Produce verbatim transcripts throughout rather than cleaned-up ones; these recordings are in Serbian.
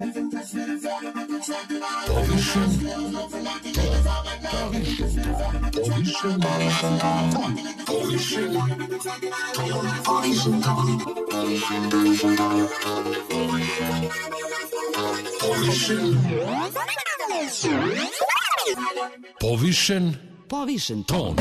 Povišen Povišen ton.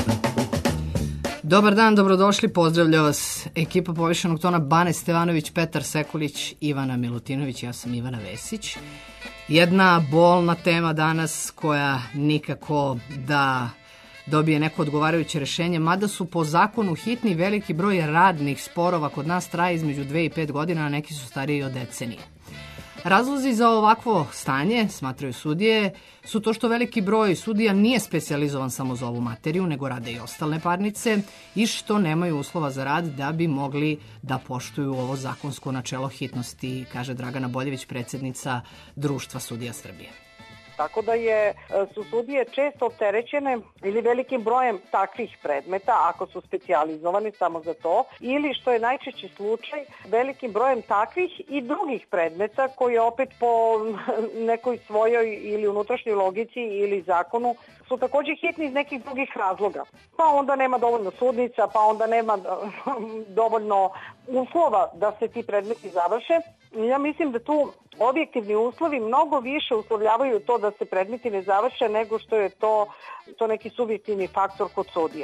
Dobar dan, dobrodošli, pozdravlja vas ekipa Povišenog tona, Bane Stevanović, Petar Sekulić, Ivana Milutinović, ja sam Ivana Vesić. Jedna bolna tema danas koja nikako da dobije neko odgovarajuće rešenje, mada su po zakonu hitni, veliki broj radnih sporova kod nas traje između dve i pet godina, a neki su stariji od decenije. Razlozi za ovakvo stanje, smatraju sudije, su to što veliki broj sudija nije specijalizovan samo za ovu materiju, nego rade i ostale parnice i što nemaju uslova za rad da bi mogli da poštuju ovo zakonsko načelo hitnosti, kaže Dragana Boljević, predsjednica Društva sudija Srbije. Tako da je, su sudije često opterećene ili velikim brojem takvih predmeta, ako su specijalizovani samo za to, ili što je najčešći slučaj, velikim brojem takvih i drugih predmeta koji opet po nekoj svojoj ili unutrašnjoj logici ili zakonu su također hitni iz nekih drugih razloga. Pa onda nema dovoljno sudnica, pa onda nema dovoljno uslova da se ti predmeti završe. Ja mislim da tu objektivni uslovi mnogo više uslovljavaju to da se predmeti ne završe nego što je to, to neki subjektivni faktor kod sudija.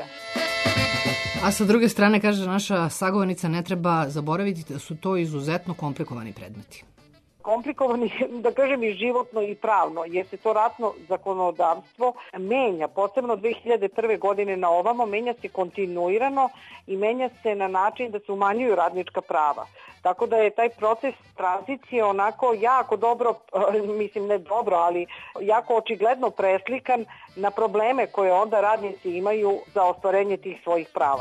A sa druge strane, kaže naša sagovornica, ne treba zaboraviti da su to izuzetno komplikovani predmeti. Komplikovani, da kažem, i životno i pravno, jer se to ratno zakonodavstvo menja, posebno dve hiljade prve. godine na ovamo, menja se kontinuirano i menja se na način da se umanjuju radnička prava. Tako da je taj proces tranzicije onako jako dobro, mislim ne dobro, ali jako očigledno preslikan na probleme koje onda radnici imaju za ostvarenje tih svojih prava.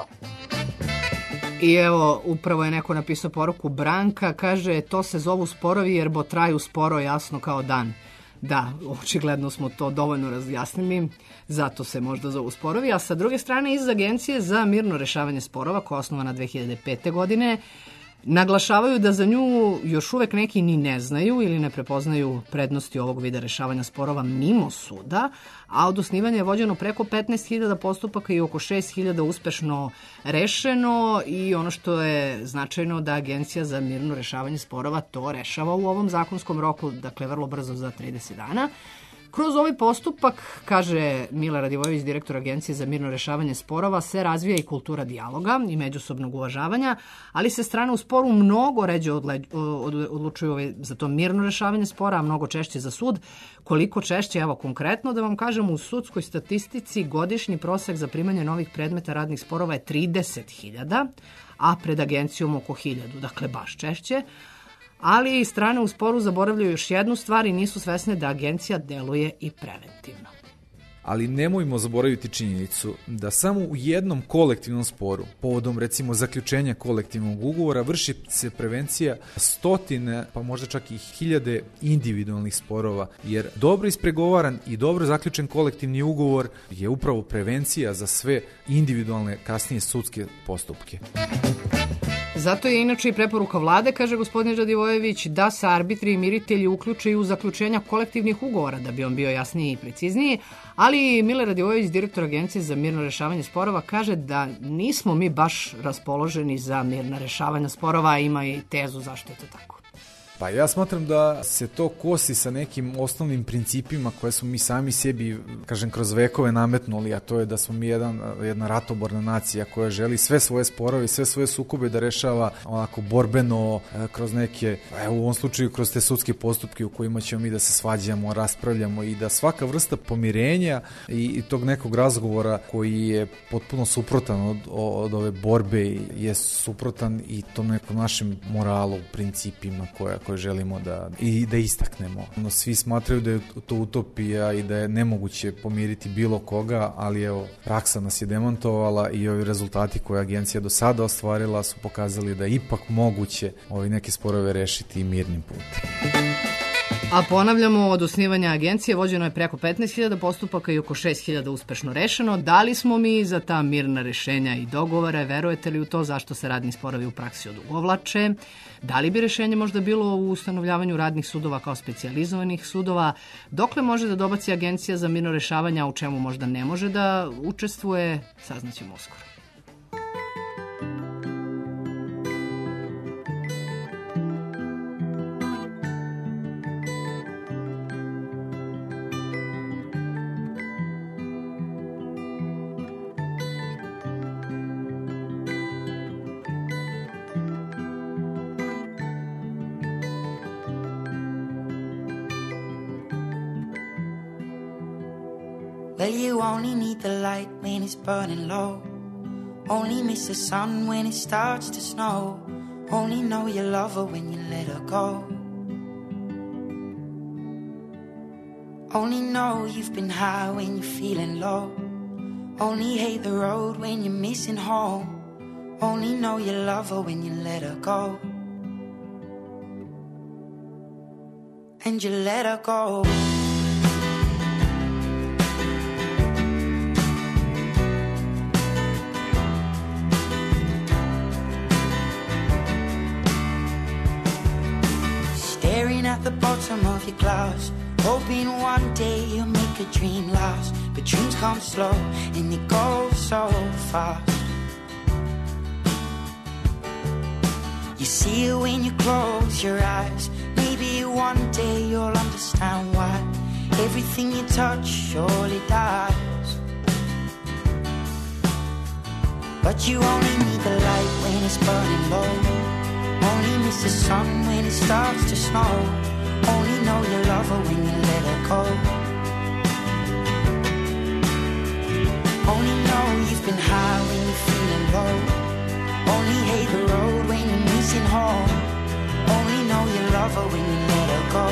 I evo, upravo je neko napisao poruku, Branka, kaže, to se zovu sporovi jer bo traju sporo, jasno kao dan. Da, očigledno smo to dovoljno razjasnili, zato se možda zovu sporovi. A sa druge strane, iz Agencije za mirno rešavanje sporova, koja je osnovana dve hiljade pete. godine, naglašavaju da za nju još uvek neki ni ne znaju ili ne prepoznaju prednosti ovog vida rešavanja sporova mimo suda, a od osnivanja je vođeno preko petnaest hiljada postupaka i oko šest hiljada uspešno rešeno i ono što je značajno da Agencija za mirno rešavanje sporova to rešava u ovom zakonskom roku, dakle vrlo brzo za trideset dana. Kroz ovaj postupak, kaže Mila Radivojević, direktor Agencije za mirno rešavanje sporova, se razvija i kultura dijaloga i međusobnog uvažavanja, ali se strane u sporu mnogo ređe odlučuju za to mirno rešavanje spora, a mnogo češće za sud. Koliko češće, evo konkretno da vam kažem, u sudskoj statistici godišnji prosek za primanje novih predmeta radnih sporova je trideset hiljada, a pred agencijom oko hiljadu, dakle baš češće. Ali i strane u sporu zaboravljaju još jednu stvar i nisu svesne da agencija deluje i preventivno. Ali nemojmo zaboraviti činjenicu da samo u jednom kolektivnom sporu, povodom recimo zaključenja kolektivnog ugovora, vrši se prevencija stotine, pa možda čak i hiljade individualnih sporova, jer dobro ispregovaran i dobro zaključen kolektivni ugovor je upravo prevencija za sve individualne kasnije sudske postupke. Zato je inače i preporuka vlade, kaže gospodin Radivojević, da se arbitri i miritelji uključuju u zaključenja kolektivnih ugovora, da bi on bio jasniji i precizniji, ali Mile Radivojević, direktor Agencije za mirno rešavanje sporova, kaže da nismo mi baš raspoloženi za mirna rešavanja sporova, a ima i tezu zašto je to tako. Pa ja smatram da se to kosi sa nekim osnovnim principima koje smo mi sami sebi, kažem, kroz vekove nametnuli, a to je da smo mi jedan, jedna ratoborna nacija koja želi sve svoje sporove i sve svoje sukobe da rešava onako borbeno, kroz neke, evo u ovom slučaju kroz te sudske postupke u kojima ćemo mi da se svađamo, raspravljamo i da svaka vrsta pomirenja i, i tog nekog razgovora koji je potpuno suprotan od, od ove borbe je suprotan i tom nekom našem moralu, principima koja koje želimo da i da istaknemo. No, svi smatraju da je to utopija i da je nemoguće pomiriti bilo koga, ali evo, praksa nas je demantovala i ovi rezultati koje agencija do sada ostvarila su pokazali da je ipak moguće ovi neke sporove rešiti mirnim putem. A ponavljamo, od osnivanja agencije vođeno je preko petnaest hiljada postupaka i oko šest hiljada uspešno rešeno. Da li smo mi za ta mirna rešenja i dogovore? Verujete li u to zašto se radni sporovi u praksi odugovlače? Da li bi rešenje možda bilo u ustanovljavanju radnih sudova kao specijalizovanih sudova? Dokle može da dobaci agencija za mirno rešavanje, a u čemu možda ne može da učestvuje? Saznaćemo uskoro. Well, you only need the light when it's burning low. Only miss the sun when it starts to snow. Only know you love her when you let her go. Only know you've been high when you're feeling low. Only hate the road when you're missing home. Only know you love her when you let her go. And you let her go. At the bottom of your glass, hoping one day you'll make a dream last. But dreams come slow and they go so fast. You see it when you close your eyes. Maybe one day you'll understand why everything you touch surely dies. But you only need the light when it's burning low. Only miss the sun when it starts to snow. Only know you love her when you let her go. Only know you've been high when you're feeling low. Only hate the road when you're missing home. Only know you love her when you let her go.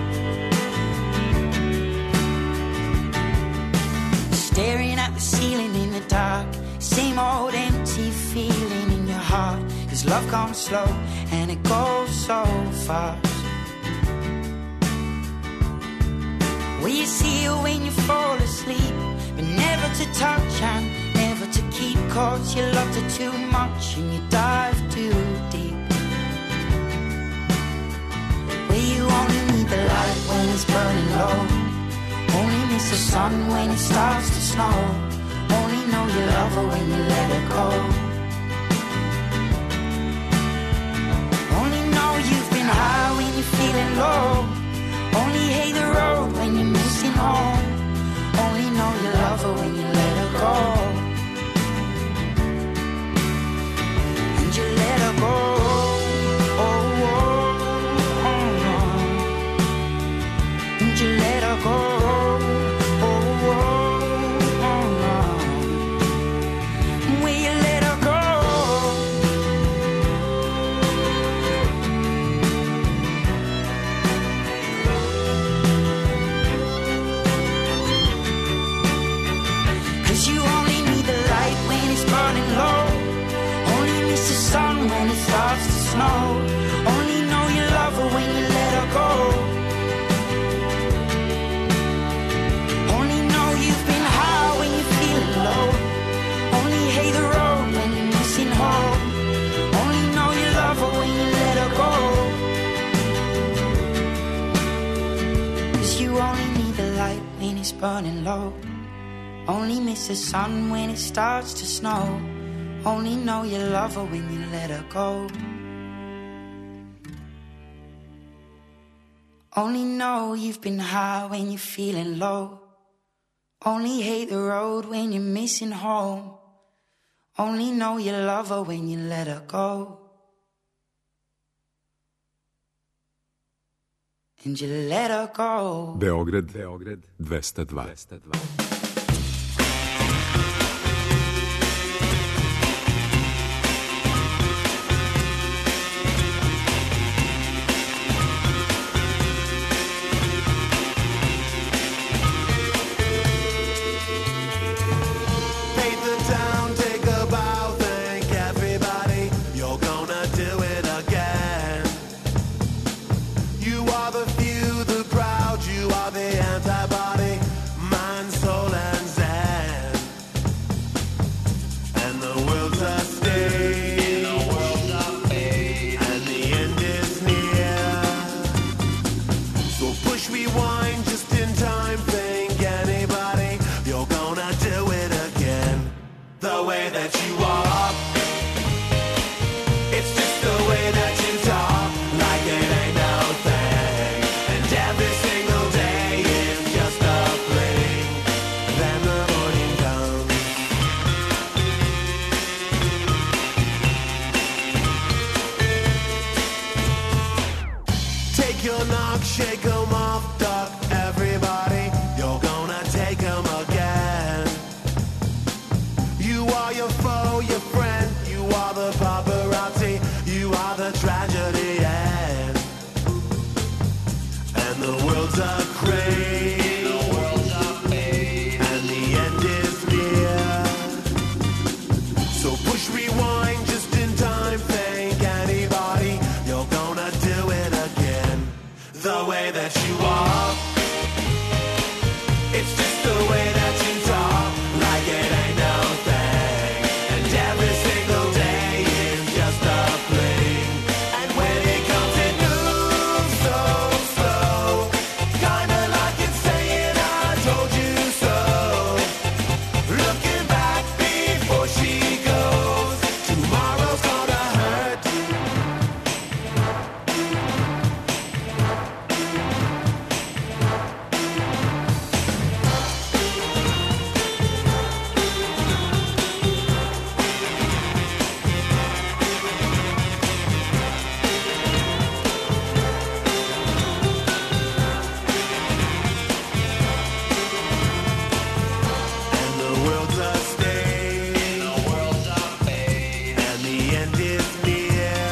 Staring at the ceiling in the dark. Same old empty feeling in your heart. Cause love comes slow and it goes so fast. Well, you see her when you fall asleep, but never to touch and never to keep. Cause you loved her too much and you dive too deep. Well, you only need the light when it's burning low. Only miss the sun when it starts to snow. Only know you love her when you let her go. Only know you've been high when you're feeling low. Only hate the road when you're missing home. Only know you love her when you let her go. And you let her go. Oh, oh, oh, oh. And you let her go. Starts to snow. Only know you love her when you let her go. Only know you've been high when you're feeling low. Only hate the road when you're missing home. Only know you love her when you let her go. Cause you only need the light when it's burning low. Only miss the sun when it starts to snow. Only know you love her when you let her go. Only know you've been high when you're feeling low. Only hate the road when you're missing home. Only know you love her when you let her go. And you let her go. Beograd, Beograd, dvesta dva. The few, the push rewind just in time, think anybody, you're gonna do it again. The way that you walk, it's just the way that you talk, like it ain't no thing. And every single day is just a blink. Then the morning comes. Take your knock, shake 'em off, duck everybody, you're gonna take 'em again. You are your foe, your friend, you are the paparazzi, you are the tragedy end. And the world's a crane, and the end is near. So push rewind just in time, think anybody, you're gonna do it again. The way that you walk, it's just the way that you talk, like it ain't no thing. And every single day is just a blink. And when it comes, it moves so slow, kinda like it's saying I told you so. Looking back before she goes, tomorrow's gonna hurt you. And the world's a stage, and the end is near.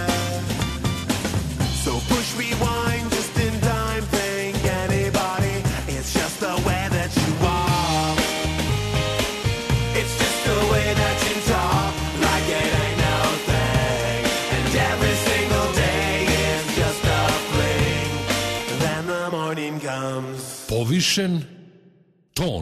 So push rewind just in time, think anybody, it's just the way that you walk. It's just the way that you talk, like it ain't no thing. And every single day is just a blink. Then the morning comes. Povišen ton.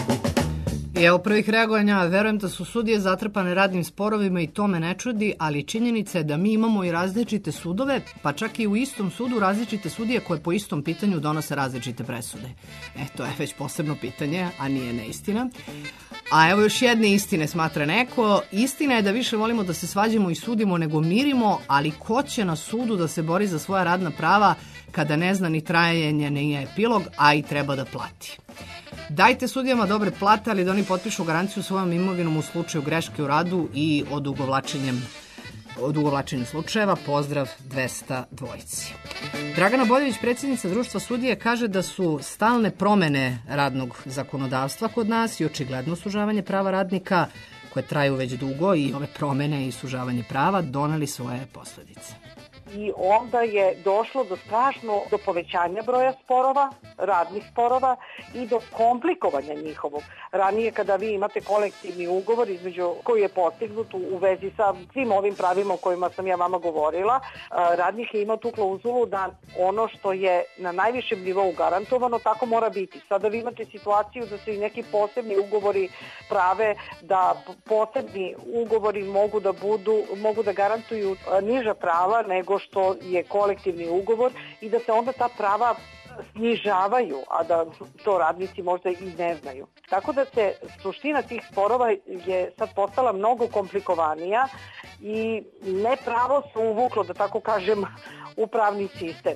I evo prvih reagovanja, verujem da su sudije zatrpane radnim sporovima i to me ne čudi, ali činjenica je da mi imamo i različite sudove, pa čak i u istom sudu različite sudije koje po istom pitanju donose različite presude. E, to je već posebno pitanje, a nije neistina. A evo još jedne istine, smatra neko. Istina je da više volimo da se svađamo i sudimo nego mirimo, ali ko će na sudu da se bori za svoja radna prava kada ne zna ni trajanje, ni epilog, a i treba da plati? Dajte sudijama dobre plate, ali da oni potpišu garanciju svojom imovinom u slučaju greške u radu i odugovlačenjem odugovlačenju slučajeva. Pozdrav dvesta dvojici. Dragana Boljević, predsjednica Društva sudije, kaže da su stalne promene radnog zakonodavstva kod nas i očigledno sužavanje prava radnika, koje traju već dugo, i ove promene i sužavanje prava doneli svoje posledice. I onda je došlo do strašno do povećanja broja sporova, radnih sporova i do komplikovanja njihovog. Ranije kada vi imate kolektivni ugovor između koji je postignut u vezi sa svim ovim pravima o kojima sam ja vama govorila, radnik je imao tu klauzulu da ono što je na najvišem nivou garantovano tako mora biti. Sada vi imate situaciju da se i neki posebni ugovori prave, da posebni ugovori mogu da budu, mogu da garantuju niža prava nego što je kolektivni ugovor i da se onda ta prava snižavaju, a da to radnici možda i ne znaju. Tako da se suština tih sporova je sad postala mnogo komplikovanija i nepravo se uvuklo, da tako kažem, u pravni sistem.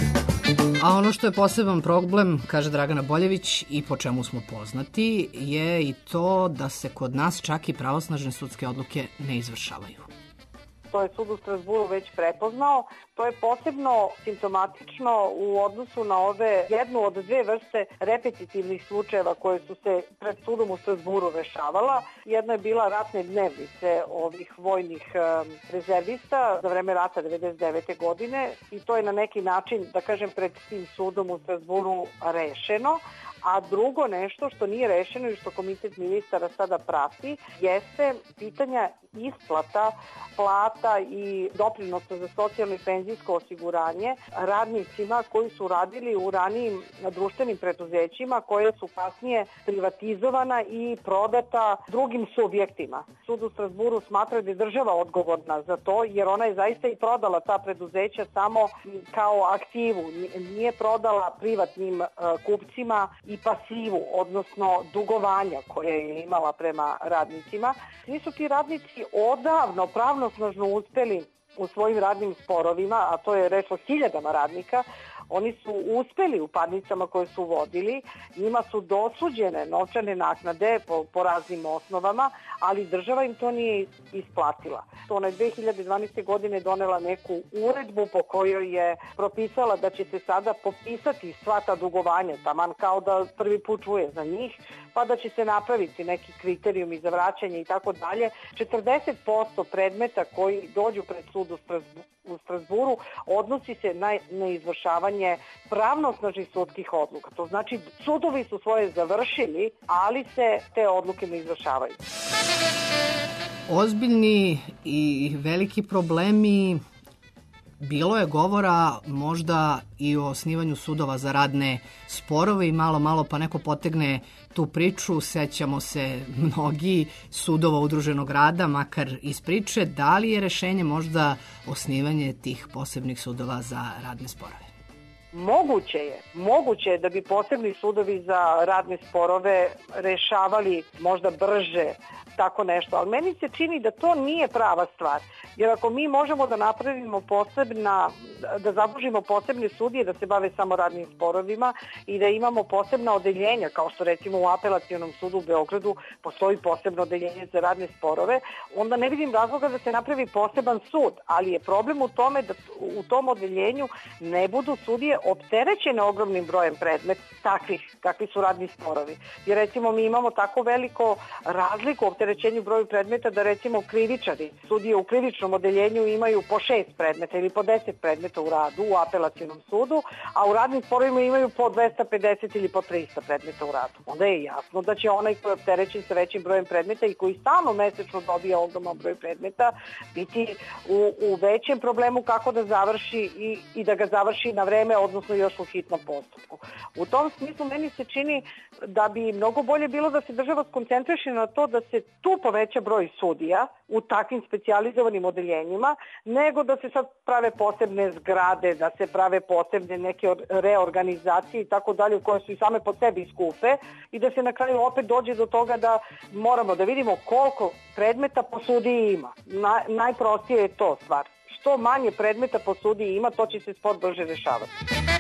A ono što je poseban problem, kaže Dragana Boljević, i po čemu smo poznati, je i to da se kod nas čak i pravosnažne sudske odluke ne izvršavaju. To je sud u Strasburu već prepoznao. To je posebno simptomatično u odnosu na ove jednu od dve vrste repetitivnih slučajeva koje su se pred sudom u Strasburu rešavala. Jedna je bila ratne dnevnice ovih vojnih rezervista za vreme rata devedeset devete godine i to je na neki način, da kažem, pred tim sudom u Strasburu rešeno. A drugo nešto što nije rešeno i što komitet ministara sada prati jeste pitanja isplata plata i doprinosa za socijalno i penzijsko penzijsko osiguranje radnicima koji su radili u ranijim društvenim preduzećima koje su kasnije privatizovana i prodata drugim subjektima. Sud u Strasburu smatra da je država odgovorna za to, jer ona je zaista i prodala ta preduzeća samo kao aktivu, nije prodala privatnim kupcima i pasivu, odnosno dugovanja koje je imala prema radnicima. Svi su ti radnici odavno pravnosnažno uspeli u svojim radnim sporovima, a to je reč o hiljadama radnika. Oni su uspeli u parnicama koje su vodili, njima su dosuđene novčane naknade po, po raznim osnovama, ali država im to nije isplatila. Ona je dve hiljade dvanaeste. godine donela neku uredbu po kojoj je propisala da će se sada popisati sva ta dugovanja, taman kao da prvi put čuje za njih, pa da će se napraviti neki kriterijumi za vraćanje i tako dalje. četrdeset posto predmeta koji dođu pred sud u Strasburu, u Strasburu odnosi se na, na izvršavanje pravnosnažnih sudskih odluka. To znači sudovi su svoje završili, ali se te odluke ne izvršavaju. Ozbiljni i veliki problemi. Bilo je govora možda i o osnivanju sudova za radne sporove i malo, malo pa neko potegne tu priču. Sećamo se mnogi sudova udruženog rada, makar iz priče. Da li je rešenje možda osnivanje tih posebnih sudova za radne sporove? Moguće je. Moguće je da bi posebni sudovi za radne sporove rešavali možda brže tako nešto, ali meni se čini da to nije prava stvar. Jer ako mi možemo da napravimo posebna, da zadužimo posebne sudije da se bave samo radnim sporovima i da imamo posebna odeljenja, kao što recimo u Apelacionom sudu u Beogradu postoji posebno odeljenje za radne sporove, onda ne vidim razloga da se napravi poseban sud, ali je problem u tome da u tom odeljenju ne budu sudije opterećene ogromnim brojem predmeta takvih kakvi su radni sporovi. Jer recimo mi imamo tako veliko razliku u opterećenju broju predmeta da recimo krivičari, sudije u krivičnom odeljenju imaju po šest predmeta ili po deset predmeta u radu u Apelacionom sudu, a u radnim sporovima imaju po dvesta pedeset ili po trista predmeta u radu. Onda je jasno da će onaj koji je opterećen sa većim brojem predmeta i koji stalno mesečno dobija ogroman broj predmeta biti u, u većem problemu kako da završi i, i da ga završi na vreme, odnosno još u hitnom postupku. U tom smislu meni se čini da bi mnogo bolje bilo da se država skoncentriše na to da se tu poveća broj sudija u takvim specijalizovanim odeljenjima, nego da se sad prave posebne zgrade, da se prave posebne neke reorganizacije i tako dalje, koje su i same po sebi skupe i da se na kraju opet dođe do toga da moramo da vidimo koliko predmeta po sudiji ima. Na, najprostije je to stvar. Što manje predmeta po sudiji ima, to će se spor brže rešavati.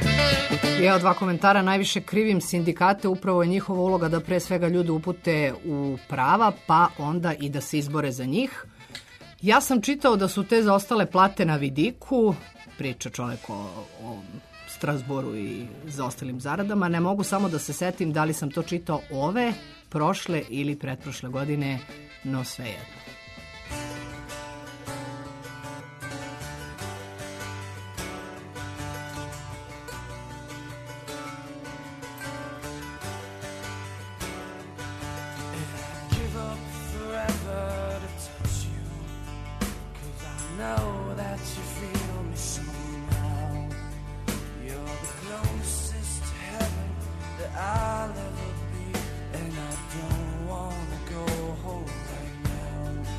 Ja dva komentara. Najviše krivim sindikate, upravo je njihova uloga da pre svega ljude upute u prava, pa onda i da se izbore za njih. Ja sam čitao da su te zaostale plate na vidiku, priča čovek o, o Strasboru i zaostalim zaradama. Ne mogu samo da se setim da li sam to čitao ove, prošle ili pretprošle godine, no svejedno. I'll ever be, and I don't wanna go home right now.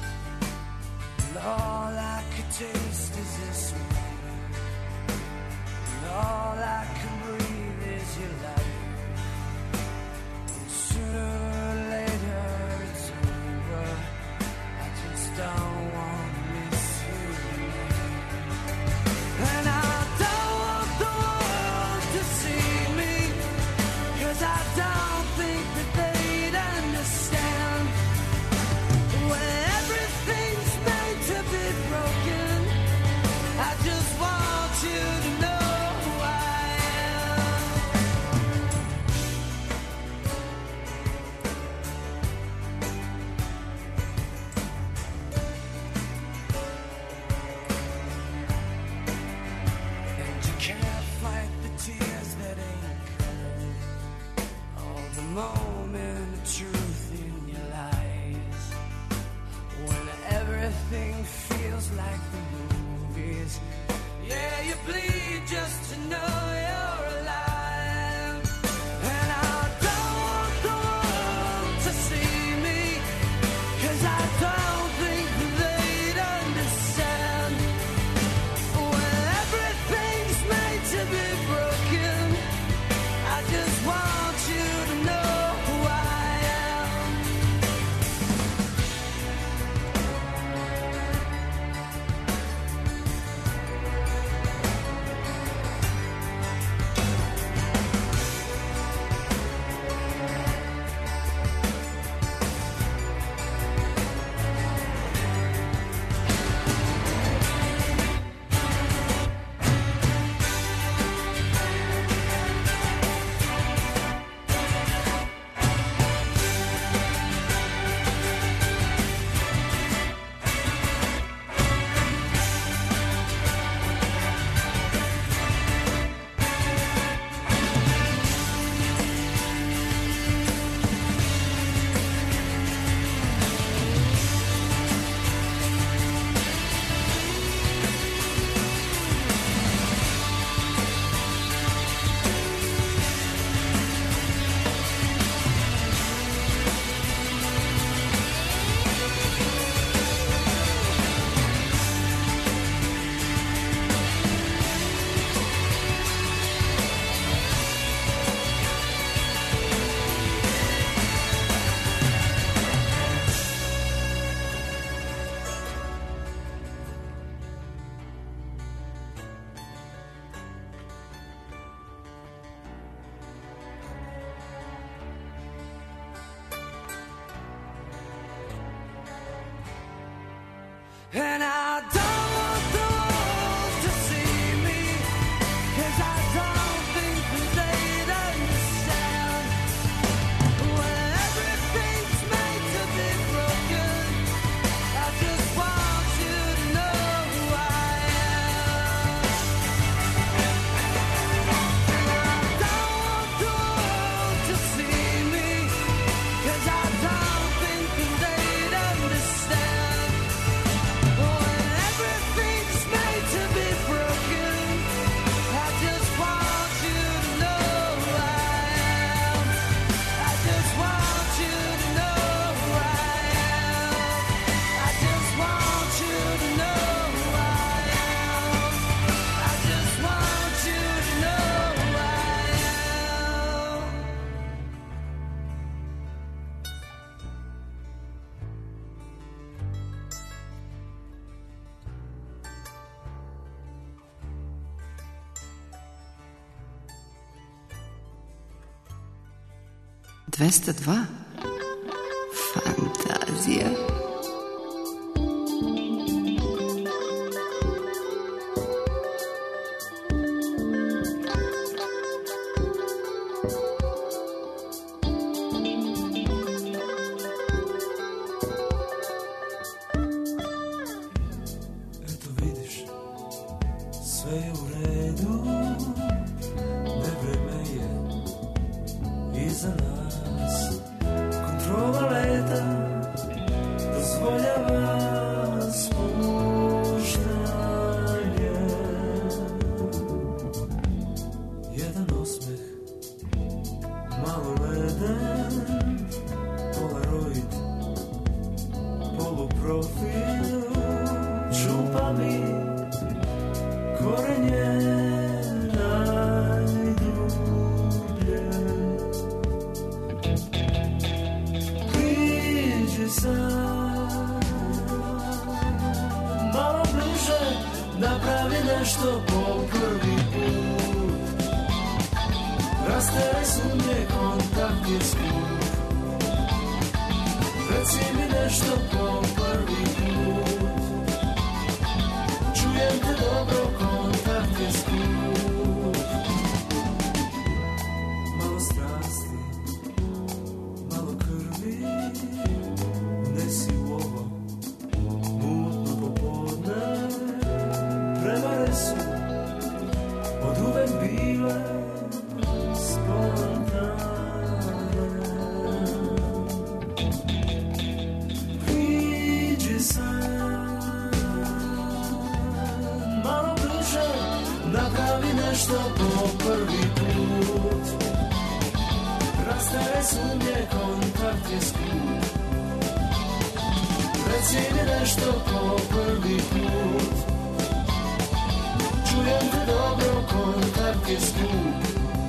And I don't want the world to see me, 'cause I don't think that they'd understand. When everything's made to be broken, I just want you to know who I am. I don't want the world to see me, 'cause I don't think that they'd understand. When everything's made to be broken, I just want you to know who I am. I just want you to know who I am. I just want you to know who I am. I just want you to know who I am. dvesta dva. Fantazija. Eto vidiš, sve je u redu, ne vreme je iza nas. Kontrola leta dozvoljava spuštanje. Jedan osmeh, malo leden, polaroid, poluprofil, čupa mi korenje najdublje. Priđi sad, malo bliže, napravi nešto po prvi put. Rastere sumnje, kontakt je skup. Reci mi nešto po prvi put. Čujem te dobro, kontakt je skup. Malo strasti, malo krvi, unesi u ovo mutno popodne. Prevare su od uvek bile spontane. Priđi sad, malo bliže, napravi nešto po prvi put. Rastere sumnje, kontakt je skup. Reci mi nešto po prvi put. Čujem te dobro, kontakt je skup.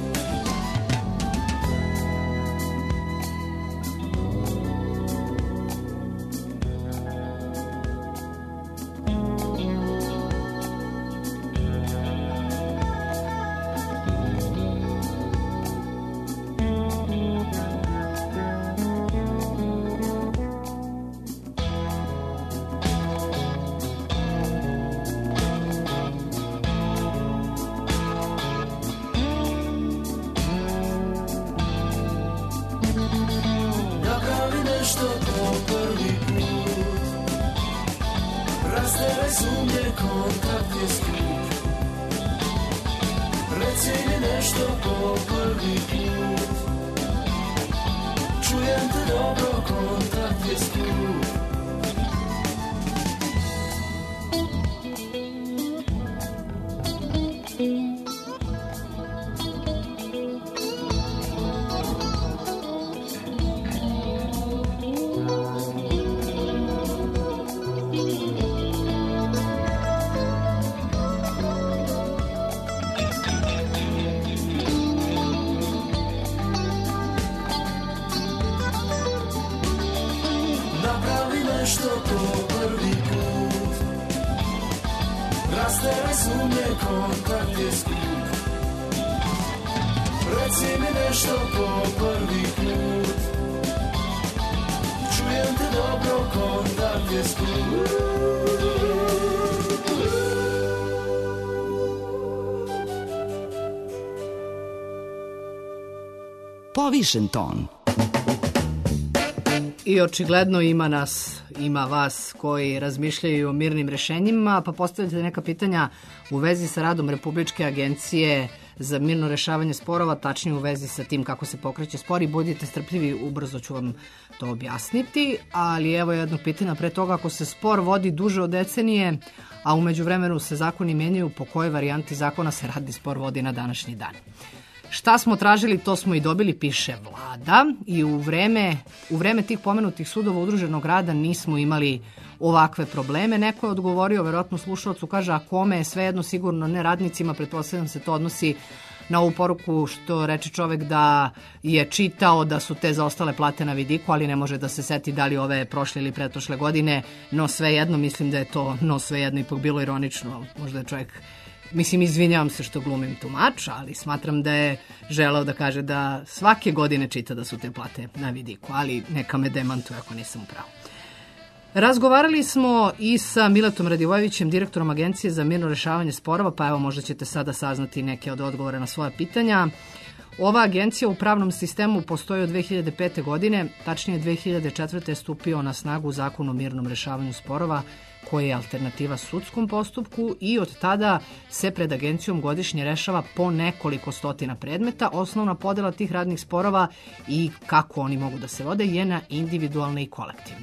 Napravi nešto po prvi put. Rastere sumnje, kontakt je skup. Reci mi nešto po prvi put. Čujem te dobro, kontakt je skup. Napravi nešto po prvi put. Rastere sumnje, kontakt je skup. Reci mi nešto po prvi put. Čujem te dobro, kontakt je skup. povišen ton. I očigledno ima nas, ima vas koji razmišljaju o mirnim rešenjima, pa postavljate neka pitanja u vezi sa radom Republičke agencije za mirno rešavanje sporova, tačnije u vezi sa tim kako se pokreće spor i budite strpljivi, ubrzo ću vam to objasniti, ali evo jedno pitanje pre toga, ako se spor vodi duže od decenije, a umeđu vremenu se zakoni menjaju, po kojoj varijanti zakona se radni spor vodi na današnji dan? Šta smo tražili, to smo i dobili, piše vlada, i u vreme, u vreme tih pomenutih sudova udruženog rada nismo imali ovakve probleme. Neko je odgovorio, verovatno slušalcu, kaže, a kome je svejedno, sigurno ne radnicima, pretpostavljam se to odnosi na ovu poruku što reče čovek da je čitao da su te zaostale plate na vidiku, ali ne može da se seti da li ove prošle ili pretprošle godine, no svejedno, mislim da je to no svejedno ipak bilo ironično, možda je čovjek. Mislim, izvinjavam se što glumim tumača, ali smatram da je želeo da kaže da svake godine čita da su te plate na vidiku, ali neka me demantuje ako nisam u pravu. Razgovarali smo i sa Miletom Radivojevićem, direktorom Agencije za mirno rešavanje sporova, pa evo možda ćete sada saznati neke od odgovora na svoja pitanja. Ova agencija u pravnom sistemu postoji od dve hiljade pete. godine, tačnije dve hiljade četvrte. je stupio na snagu Zakon o mirnom rešavanju sporova, koji je alternativa sudskom postupku, i od tada se pred agencijom godišnje rešava po nekoliko stotina predmeta. Osnovna podela tih radnih sporova i kako oni mogu da se vode je na individualne i kolektivne.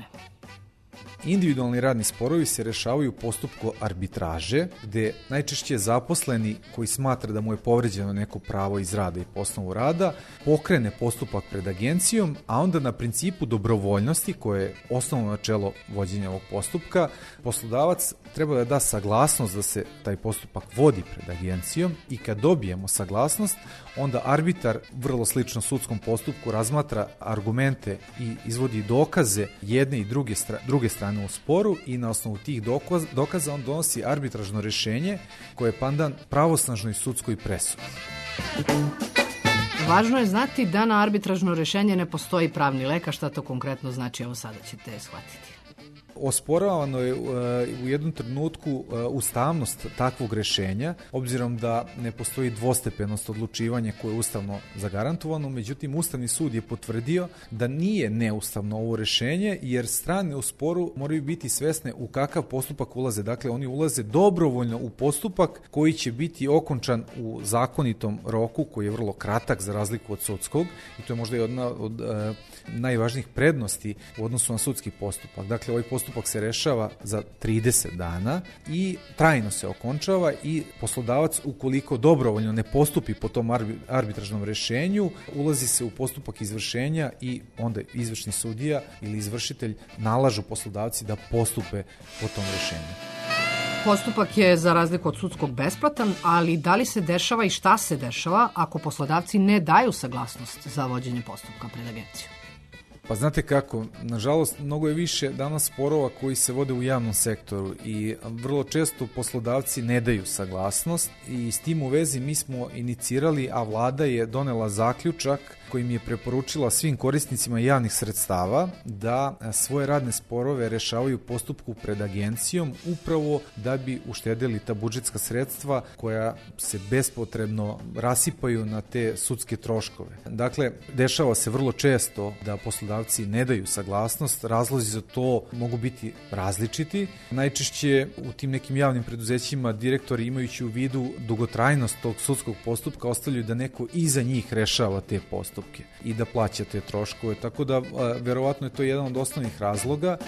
Individualni radni sporovi se rešavaju u postupku arbitraže, gde najčešće zaposleni koji smatra da mu je povređeno neko pravo iz rada i po osnovu rada pokrene postupak pred agencijom, a onda na principu dobrovoljnosti, koje je osnovno načelo vođenja ovog postupka, poslodavac treba da da saglasnost da se taj postupak vodi pred agencijom, i kad dobijemo saglasnost, onda arbitar, vrlo slično sudskom postupku, razmatra argumente i izvodi dokaze jedne i druge, stra, druge strane u sporu, i na osnovu tih dokaza, dokaza on donosi arbitražno rešenje koje je pandan pravosnažnoj sudskoj presudi. Važno je znati da na arbitražno rešenje ne postoji pravni lek, a šta to konkretno znači, evo sada ćete shvatiti. Osporavano je u jednom trenutku ustavnost takvog rešenja, obzirom da ne postoji dvostepenost odlučivanja koje je ustavno zagarantovano, međutim Ustavni sud je potvrdio da nije neustavno ovo rešenje, jer strane u sporu moraju biti svesne u kakav postupak ulaze. Dakle, oni ulaze dobrovoljno u postupak koji će biti okončan u zakonitom roku, koji je vrlo kratak za razliku od sudskog, i to je možda jedna od e, najvažnijih prednosti u odnosu na sudski postupak. Dakle, ovaj postupak Postupak se rešava za trideset dana i trajno se okončava, i poslodavac, ukoliko dobrovoljno ne postupi po tom arbitražnom rešenju, ulazi se u postupak izvršenja i onda izvršni sudija ili izvršitelj nalažu poslodavci da postupe po tom rešenju. Postupak je za razliku od sudskog besplatan, ali da li se dešava i šta se dešava ako poslodavci ne daju saglasnost za vođenje postupka pred agencijom? Pa znate kako, nažalost, mnogo je više danas sporova koji se vode u javnom sektoru i vrlo često poslodavci ne daju saglasnost, i s tim u vezi mi smo inicirali, a vlada je donela zaključak kojim je preporučila svim korisnicima javnih sredstava da svoje radne sporove rešavaju u postupku pred agencijom, upravo da bi uštedeli ta budžetska sredstva koja se bespotrebno rasipaju na te sudske troškove. Dakle, dešava se vrlo često da poslodavci ne daju saglasnost, razlozi za to mogu biti različiti. Najčešće u tim nekim javnim preduzećima direktori, imajući u vidu dugotrajnost tog sudskog postupka, ostavljaju da neko iza njih rešava te postupke i da plaća te troškove, tako da verovatno je to jedan od osnovnih razloga.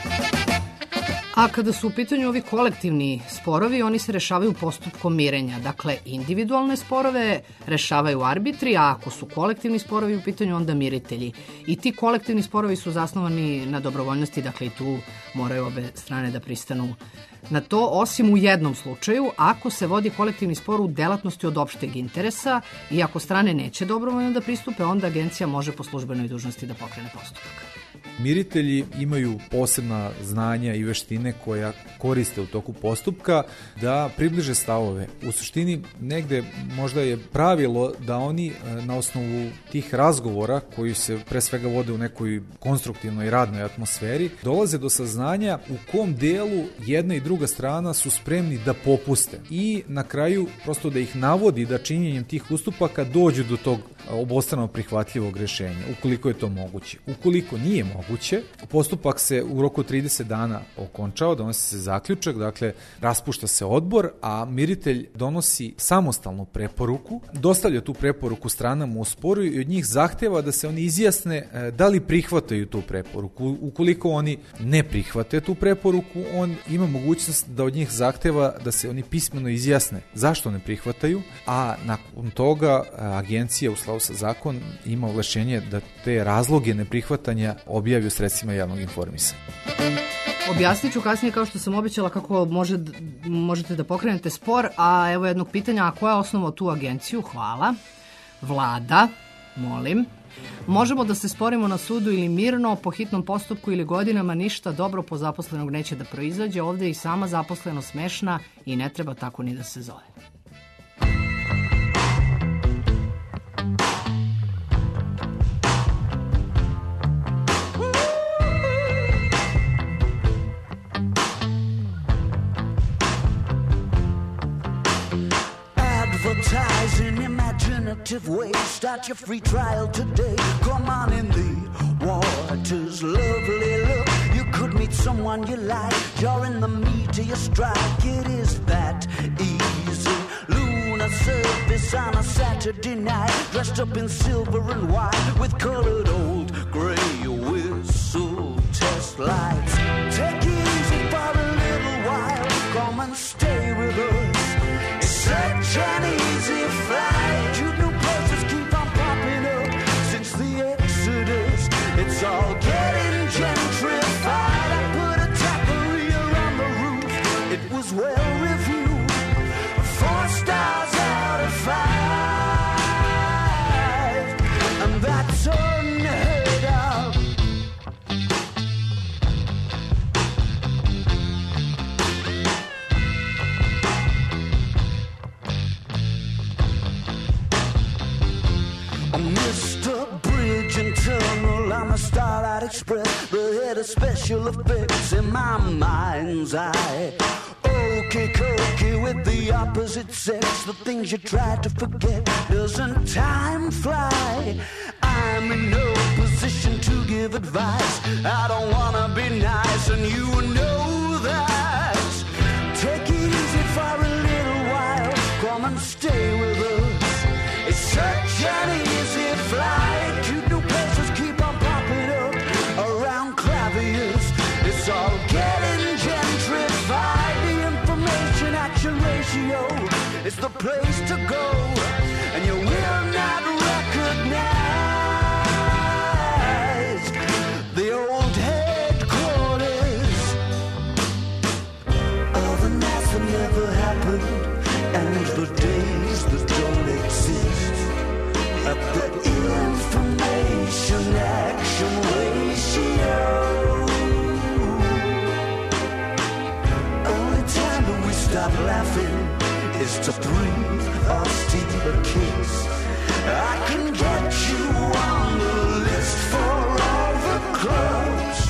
A kada su u pitanju ovi kolektivni sporovi, oni se rešavaju postupkom mirenja. Dakle, individualne sporove rešavaju arbitri, a ako su kolektivni sporovi u pitanju, onda miritelji. I ti kolektivni sporovi su zasnovani na dobrovoljnosti, dakle i tu moraju obe strane da pristanu na to, osim u jednom slučaju, ako se vodi kolektivni spor u delatnosti od opšteg interesa i ako strane neće dobrovoljno da pristupe, onda agencija može po službenoj dužnosti da pokrene postupak. miritelji imaju posebna znanja i veštine koja koriste u toku postupka da približe stavove. U suštini negde možda je pravilo da oni na osnovu tih razgovora koji se pre svega vode u nekoj konstruktivnoj i radnoj atmosferi dolaze do saznanja u kom delu jedna i druga strana su spremni da popuste i na kraju prosto da ih navodi da činjenjem tih ustupaka dođu do tog obostrano prihvatljivog rešenja, ukoliko je to moguće. Ukoliko nije moguće, postupak se u roku trideset dana okončao, donosi se zaključak, dakle raspušta se odbor, a miritelj donosi samostalnu preporuku, dostavlja tu preporuku stranama u sporu i od njih zahteva da se oni izjasne da li prihvataju tu preporuku. Ukoliko oni ne prihvate tu preporuku, on ima mogućnost da od njih zahteva da se oni pismeno izjasne zašto ne prihvataju, a nakon toga agencija u skladu sa zakon ima ovlašćenje da te razloge neprihvatanja objavi u sredstvima javnog informisanja. Objasnit ću kasnije, kao što sam obećala, kako može, možete da pokrenete spor, a evo jednog pitanja, a koja je osnova tu agenciju? Hvala. Vlada, molim. Možemo da se sporimo na sudu ili mirno, po hitnom postupku ili godinama, ništa dobro po zaposlenog neće da proizađe. Ovde je i sama zaposlenost smešna i ne treba tako ni da se zove. Advertising imaginative ways. Start your free trial today. Come on in the waters, lovely look. You could meet someone you like. You're in the meat of your strike. It is that easy. Lunar surface on a Saturday night, dressed up in silver and white with colored old gray whistle test lights. Take it easy for a little while. Come and stay with us. Such an easy flight. You new places keep on popping up since the Exodus. It's all getting gentrified. I put a taqueria on the roof. It was well reviewed. Four stars out of five. And that's unheard of. Mister Bridge and Tunnel on the Starlight Express, the head of special effects in my mind's eye. Okey cokey with the opposite sex, the things you try to forget. Doesn't time fly? I'm in no position to give advice. I don't wanna be nice, and you know that. Take it easy for a little while. Come and stay with us. It's such an easy flight. Cute new places keep on popping up around claviers. It's all getting gentrified. The information action ratio is the place to go, and you will not recognize the old headquarters of the nights that never happened and the days that don't exist. At the information action ratio, only time that we stop laughing is to breathe or steal a kiss. I can get you on the list for all the clubs.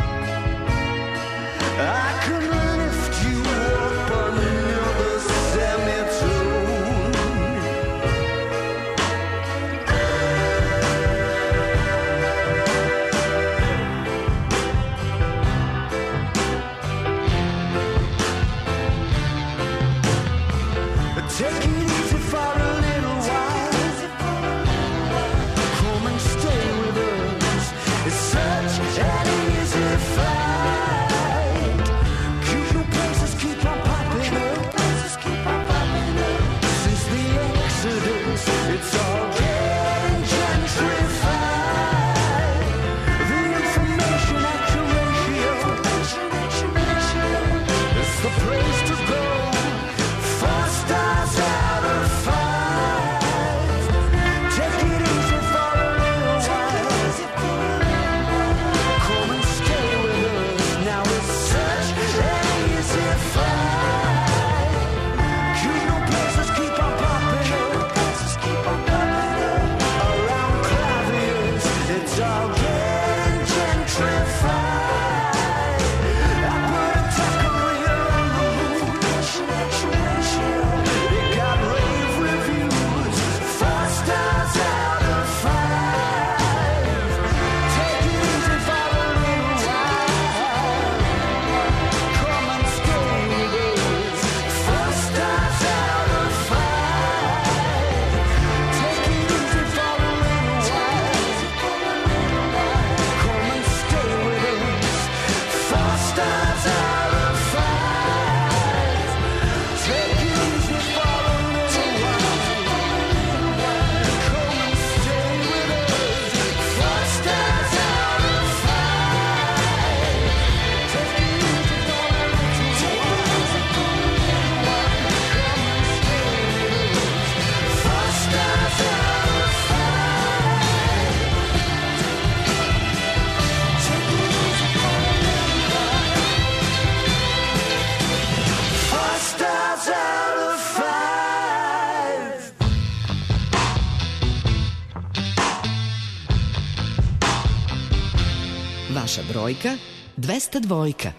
I can lift you up another semitone. Take it easy for a little while. Vaša brojka dvesta dva.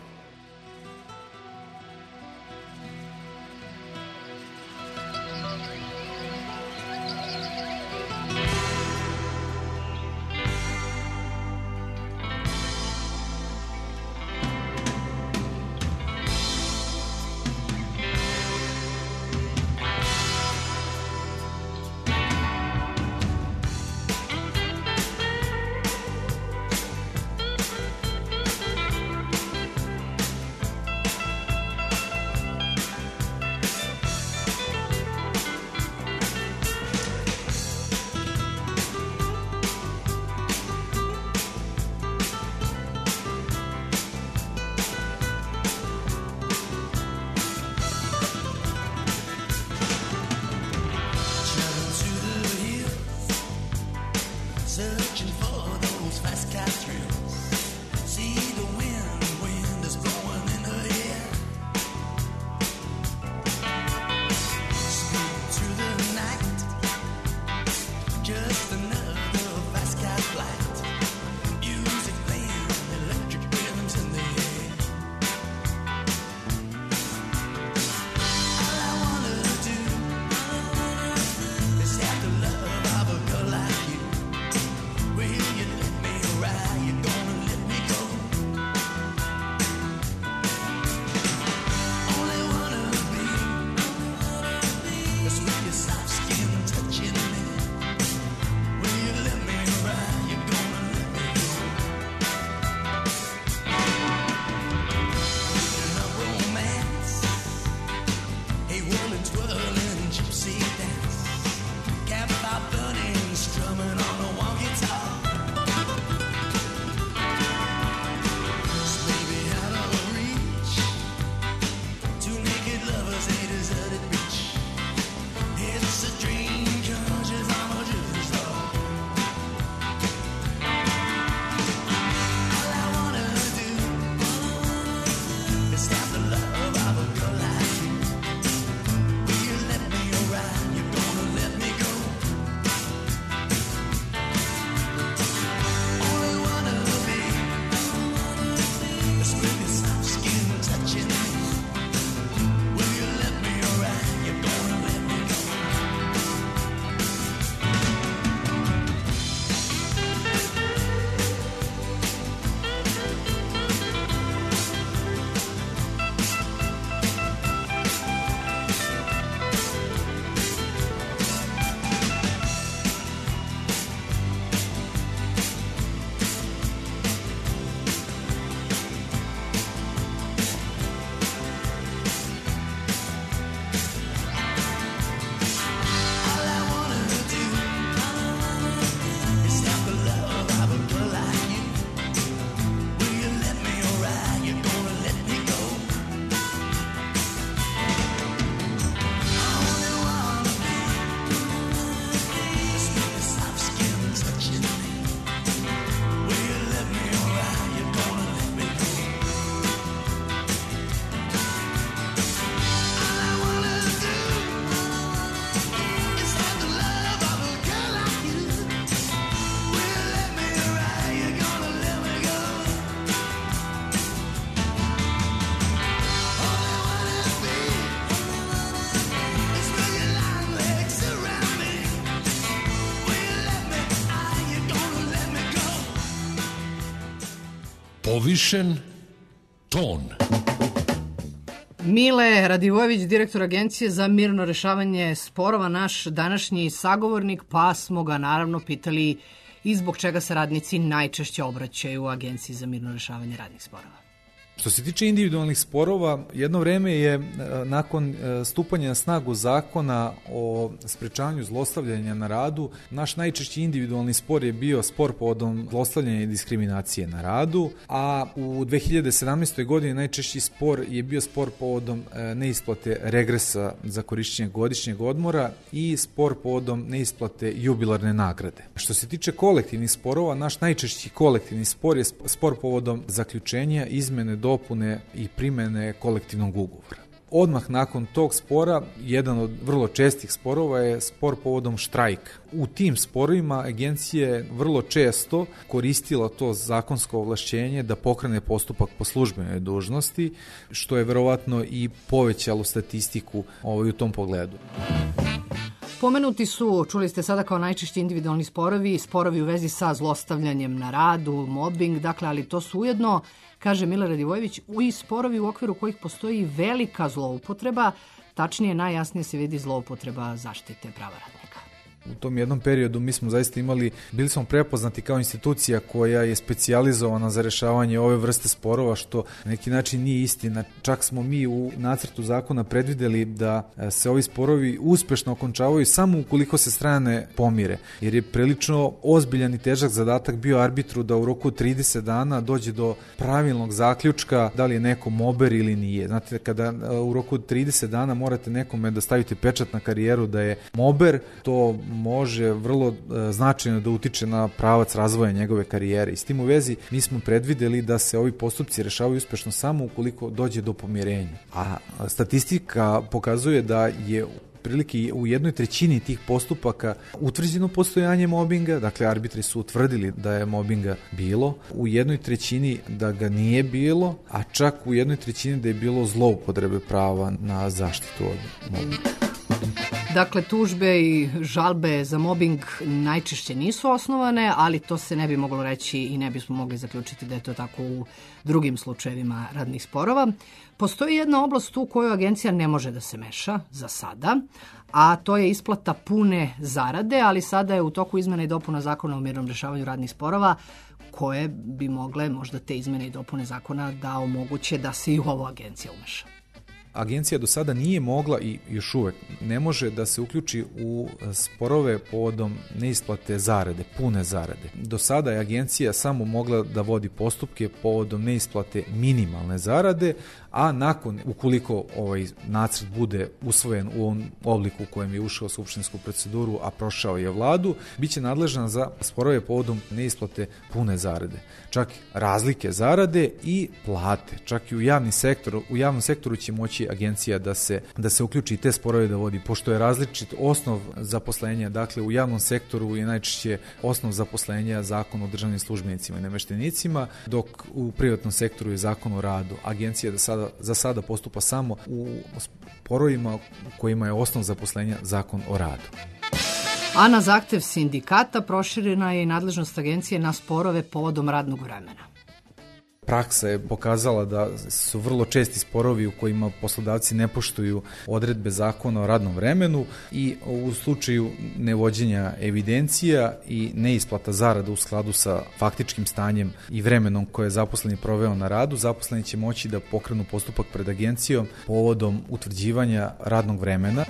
Povišen ton. Mile Radivojević, direktor Agencije za mirno rešavanje sporova, naš današnji sagovornik, pa smo ga naravno pitali i zbog čega se radnici najčešće obraćaju u Agenciji za mirno rešavanje radnih sporova. Što se tiče individualnih sporova, jedno vreme je nakon stupanja na snagu zakona o sprečavanju zlostavljanja na radu, naš najčešći individualni spor je bio spor povodom zlostavljanja i diskriminacije na radu, a u dve hiljade sedamnaestoj. godini najčešći spor je bio spor povodom neisplate regresa za korišćenje godišnjeg odmora i spor povodom neisplate jubilarne nagrade. Što se tiče kolektivnih sporova, naš najčešći kolektivni spor je spor povodom zaključenja, izmene, dopune i primene kolektivnog ugovora. Odmah nakon tog spora, jedan od vrlo čestih sporova je spor povodom štrajka. U tim sporovima agencija je vrlo često koristila to zakonsko ovlašćenje da pokrene postupak po službenoj dužnosti, što je verovatno i povećalo statistiku ovaj, u tom pogledu. Pomenuti su, čuli ste sada kao najčešći individualni sporovi, sporovi u vezi sa zlostavljanjem na radu, mobbing, dakle, ali to su ujedno, kaže Mile Radivojević, i sporovi u okviru kojih postoji velika zloupotreba, tačnije najjasnije se vidi zloupotreba zaštite prava radnika. U tom jednom periodu mi smo zaista imali, bili smo prepoznati kao institucija koja je specijalizovana za rešavanje ove vrste sporova, što na neki način nije istina. Čak smo mi u nacrtu zakona predvideli da se ovi sporovi uspešno okončavaju samo ukoliko se strane pomire, jer je prilično ozbiljan i težak zadatak bio arbitru da u roku trideset dana dođe do pravilnog zaključka da li je neko mober ili nije. Znate, kada u roku trideset dana morate nekome da stavite pečat na karijeru da je mober, to može vrlo značajno da utiče na pravac razvoja njegove karijere. I s tim u vezi mi smo predvideli da se ovi postupci rešavaju uspešno samo ukoliko dođe do pomirenja. A statistika pokazuje da je prilike u jednoj trećini tih postupaka utvrđeno postojanje mobinga, dakle arbitri su utvrdili da je mobinga bilo, u jednoj trećini da ga nije bilo, a čak u jednoj trećini da je bilo zloupotrebe prava na zaštitu od mobinga. Dakle, tužbe i žalbe za mobbing najčešće nisu osnovane, ali to se ne bi moglo reći i ne bismo mogli zaključiti da je to tako u drugim slučajevima radnih sporova. Postoji jedna oblast u kojoj agencija ne može da se meša za sada, a to je isplata pune zarade, ali sada je u toku izmena i dopuna zakona o mirnom rešavanju radnih sporova, koje bi mogle možda te izmene i dopune zakona da omoguće da se i u ovo agencija umeša. Agencija do sada nije mogla i još uvek ne može da se uključi u sporove povodom neisplate zarade, pune zarade. Do sada je agencija samo mogla da vodi postupke povodom neisplate minimalne zarade, a nakon, ukoliko ovaj nacrt bude usvojen u ovom obliku u kojem je ušao u skupštinsku proceduru, a prošao je vladu, biće nadležna za sporove povodom neisplate pune zarade. Čak razlike zarade i plate. Čak i u javni sektor, u javnom sektoru će moći agencija da se, da se uključi i te sporove da vodi, pošto je različit osnov zaposlenja. Dakle, u javnom sektoru je najčešće osnov zaposlenja Zakon o državnim službenicima i nameštenicima, dok u privatnom sektoru je Zakon o radu. Agencija da sada, za sada postupa samo u sporovima kojima je osnov zaposlenja Zakon o radu. A na zahtev sindikata proširena je i nadležnost agencije na sporove povodom radnog vremena. Praksa je pokazala da su vrlo česti sporovi u kojima poslodavci ne poštuju odredbe zakona o radnom vremenu i u slučaju nevođenja evidencija i neisplata zarada u skladu sa faktičkim stanjem i vremenom koje je zaposleni proveo na radu, zaposleni će moći da pokrenu postupak pred agencijom povodom utvrđivanja radnog vremena.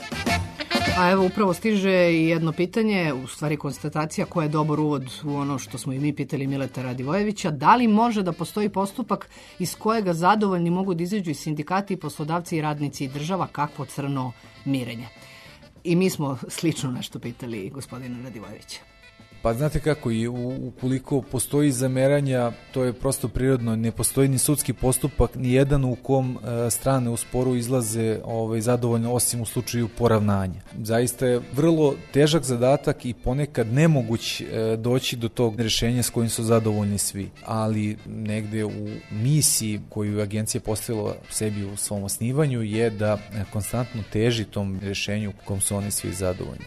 A evo upravo stiže i jedno pitanje, u stvari konstatacija koja je dobar uvod u ono što smo i mi pitali Mileta Radivojevića. Da li može da postoji postupak iz kojega zadovoljni mogu da izađu i sindikati, i poslodavci, i radnici, i država, kakvo crno mirenje? I mi smo slično nešto pitali gospodina Radivojevića. Pa znate kako, i ukoliko postoji zameranja, to je prosto prirodno, ne postoji ni sudski postupak, ni jedan u kom e, strane u sporu izlaze ovaj, zadovoljno, osim u slučaju poravnanja. Zaista je vrlo težak zadatak i ponekad nemoguć e, doći do tog rešenja s kojim su zadovoljni svi, ali negde u misiji koju je agencija postavila sebi u svom osnivanju je da konstantno teži tom rešenju u kom su oni svi zadovoljni.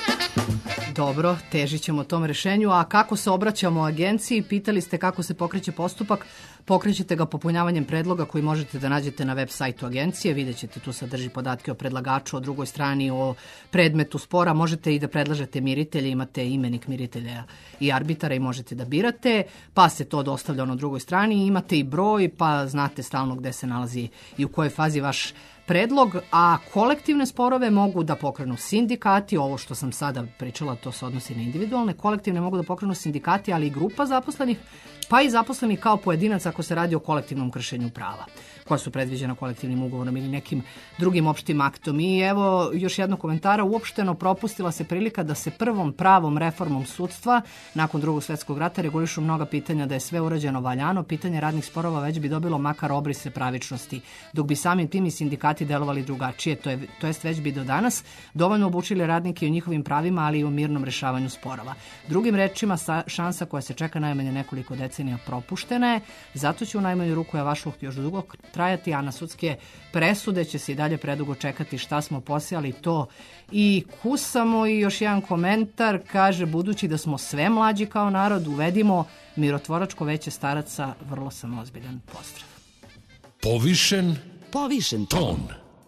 Dobro, težit ćemo tom rešenju, a kako se obraćamo agenciji? Pitali ste kako se pokreće postupak. Pokrećete ga popunjavanjem predloga koji možete da nađete na web sajtu agencije. Vidjet ćete, tu sadrži podatke o predlagaču, o drugoj strani, o predmetu spora. Možete i da predlažete miritelje, imate imenik miritelja i arbitara i možete da birate, pa se to dostavlja na drugoj strani. Imate i broj, pa znate stalno gde se nalazi i u kojoj fazi vaš predlog, a kolektivne sporove mogu da pokrenu sindikati. Ovo što sam sada pričala, to se odnosi na individualne. Kolektivne mogu da pokrenu sindikati, ali i grupa zaposlenih, pa i zaposleni kao pojedinac ako se radi o kolektivnom kršenju prava, koja su predviđena kolektivnim ugovorom ili nekim drugim opštim aktom. I evo još jednog komentara, uopšteno propustila se prilika da se prvom pravom reformom sudstva nakon drugog svetskog rata regulišu mnoga pitanja, da je sve urađeno valjano, pitanje radnih sporova već bi dobilo makar obrise pravičnosti, dok bi samim tim i sindikati sindikati delovali drugačije, to, je, to jest već bi do danas dovoljno obučili radnike o njihovim pravima, ali i o mirnom rešavanju sporova. Drugim rečima, šansa koja se čeka najmanje nekoliko decenija propuštena je, zato će u najmanju ruku javašluk još dugo trajati, a na sudske presude će se i dalje predugo čekati. Šta smo posijali, to i kusamo. I još jedan komentar, kaže, budući da smo sve mlađi kao narod, uvedimo mirotvoračko veće staraca, vrlo sam ozbiljan. Pozdrav. Povišen Povišen ton. ton.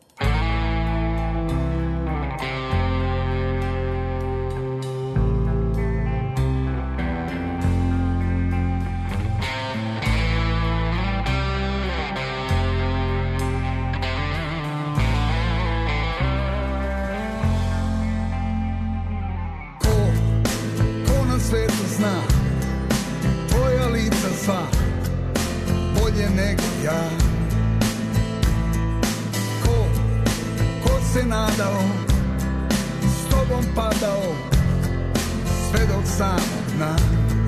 Zna tvoja lica sva bolje nego ja. Ko, ko se nadao, s tobom padao sve do samog dna.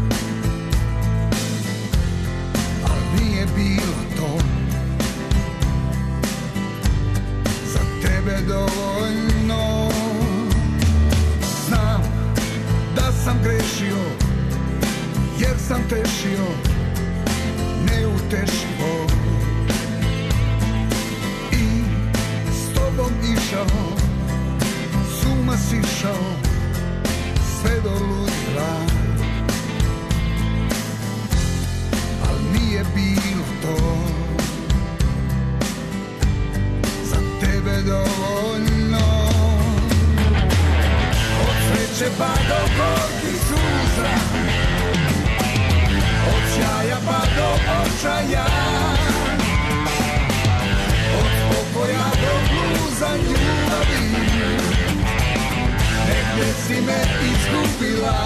Al nije bilo to za tebe dovoljno. Znam da sam grešio, jer sam tešio neutešivo i s tobom išao, s uma sišao sve do ludila. Al nije bilo to za tebe dovoljno. Od sreće pa do gorkih suza, od sjaja pa do očaja, od pokoja do bluza ljubavi, negdje si me izgubila.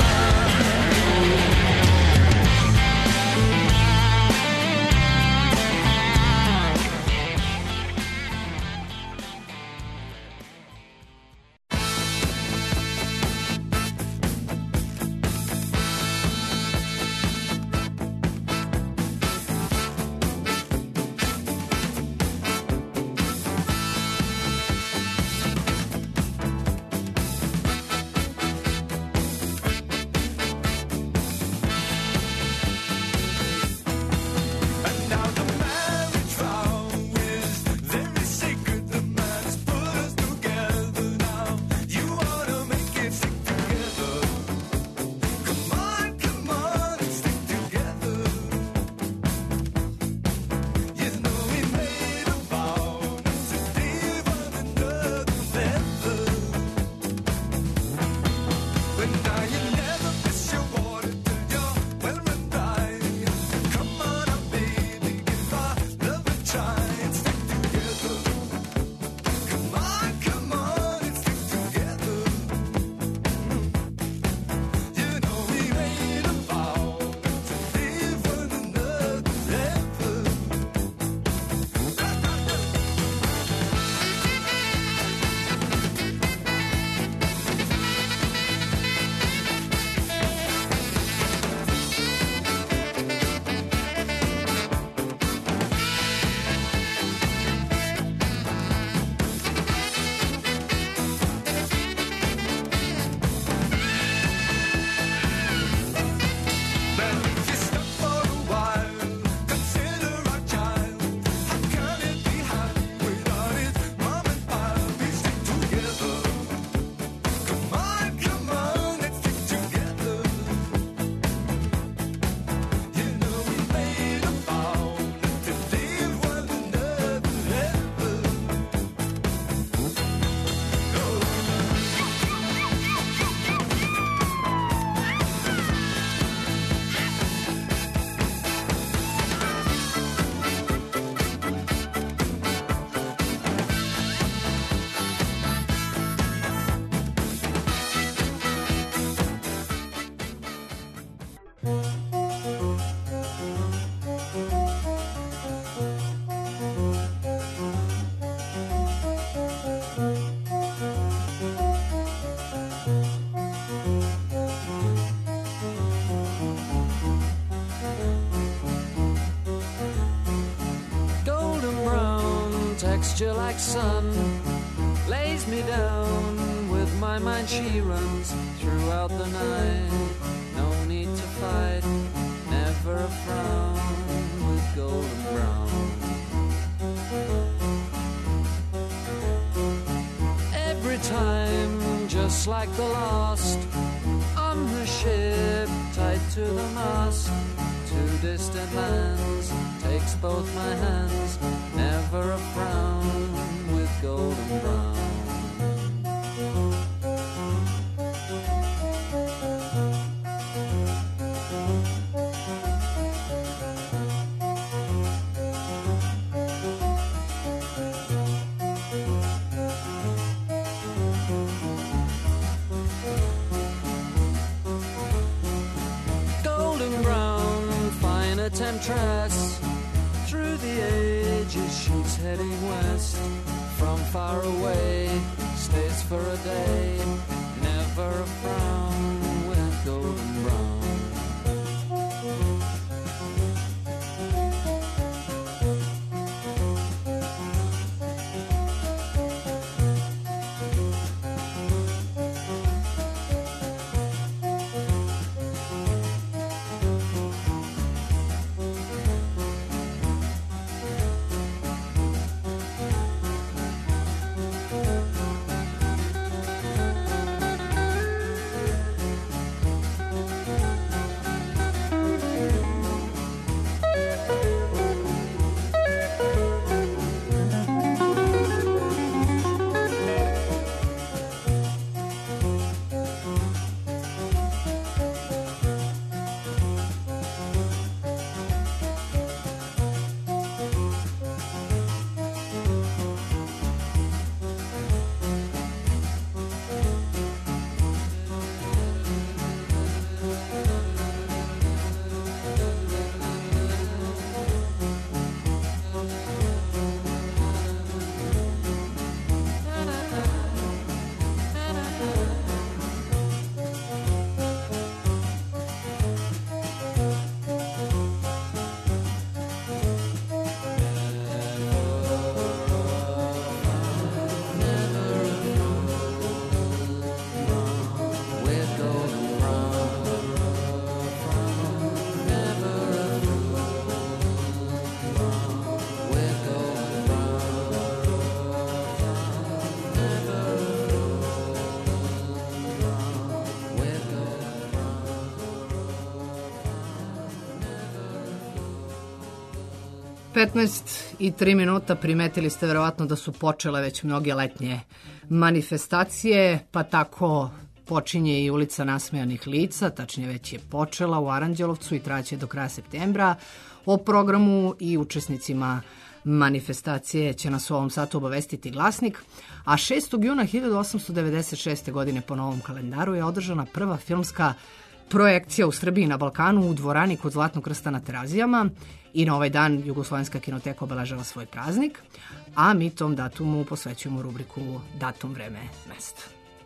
texture like sun lays me down. With my mind she runs throughout the night. No need to fight, never a frown with golden brown. Every time, just like the last, on her ship, tied to the mast. Two distant lands, takes both my hands, never a frown with golden brown. Temptress, through the ages she's heading west. From far away, stays for a day, never a frown with golden brown. petnaest i tri minuta, primetili ste verovatno da su počele već mnoge letnje manifestacije, pa tako počinje i ulica nasmejanih lica, tačnije već je počela u Aranđelovcu i traće do kraja septembra. O programu i učesnicima manifestacije će nas u ovom satu obavestiti Glasnik, a šestog juna hiljadu osamsto devedeset šeste. godine po novom kalendaru je održana prva filmska projekcija u Srbiji na Balkanu u dvorani kod Zlatnog krsta na Terazijama i na ovaj dan Jugoslovenska kinoteka obeležava svoj praznik, a mi tom datumu posvećujemo rubriku Datum, vreme, mesto.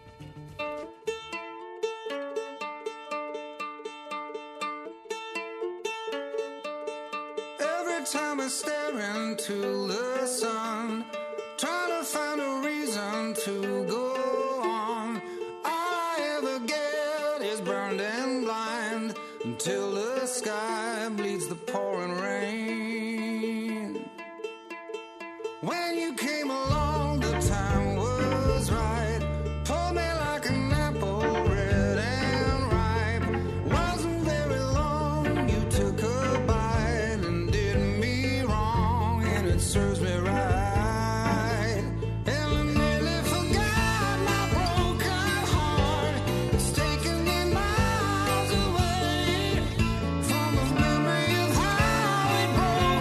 Every time I stare into the sun, trying to find a reason to go on, all I ever get is burned and blind until the sky bleeds the pouring rain. When you came along, the time was right, pulled me like an apple, red and ripe. Wasn't very long, you took a bite and did me wrong, and it serves me right. And I nearly forgot my broken heart. It's taken me miles away from the memory of how it broke.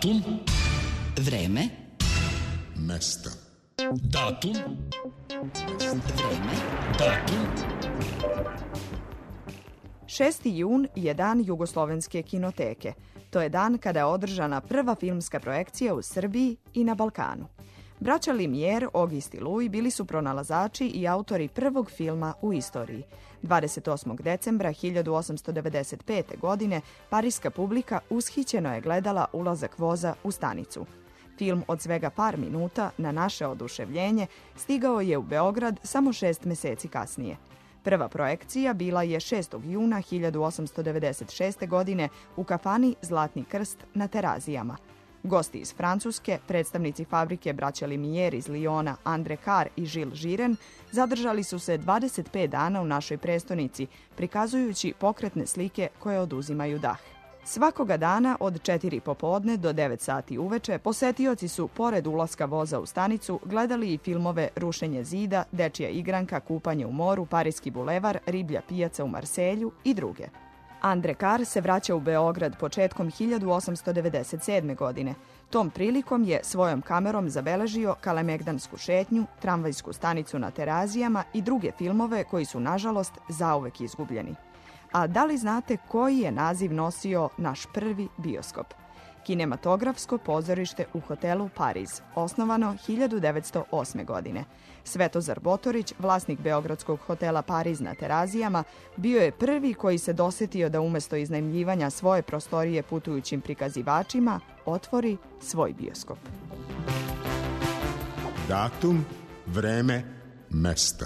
Datum. Vreme. Mesta. Datum. Vreme. Datum. šesti jun je dan Jugoslovenske kinoteke. To je dan kada je održana prva filmska projekcija u Srbiji i na Balkanu. Braća Limijer, Ogist i Luj bili su pronalazači i autori prvog filma u istoriji. dvadeset osmog decembra hiljadu osamsto devedeset pete. godine pariska publika ushićeno je gledala ulazak voza u stanicu. Film od svega par minuta, na naše oduševljenje, stigao je u Beograd samo šest meseci kasnije. Prva projekcija bila je šestog juna hiljadu osamsto devedeset šeste. godine u kafani Zlatni krst na Terazijama. Gosti iz Francuske, predstavnici fabrike braća Limijer iz Liona Andre Carr i Žil Žiren, zadržali su se dvadeset pet dana u našoj prestonici, prikazujući pokretne slike koje oduzimaju dah. Svakoga dana od četiri popodne do devet sati uveče posetioci su, pored ulaska voza u stanicu, gledali i filmove Rušenje zida, Dečija igranka, Kupanje u moru, Pariski bulevar, Riblja pijaca u Marselju i druge. Andre Carr se vraća u Beograd početkom hiljadu osamsto devedeset sedme. godine. Tom prilikom je svojom kamerom zabeležio Kalemegdansku šetnju, Tramvajsku stanicu na Terazijama i druge filmove koji su, nažalost, zauvek izgubljeni. A da li znate koji je naziv nosio naš prvi bioskop? Kinematografsko pozorište u hotelu Pariz, osnovano hiljadu devetsto osme. godine. Svetozar Botorić, vlasnik beogradskog hotela Pariz na Terazijama, bio je prvi koji se dosetio da umesto iznajmljivanja svoje prostorije putujućim prikazivačima, otvori svoj bioskop. Datum, vreme, mesta.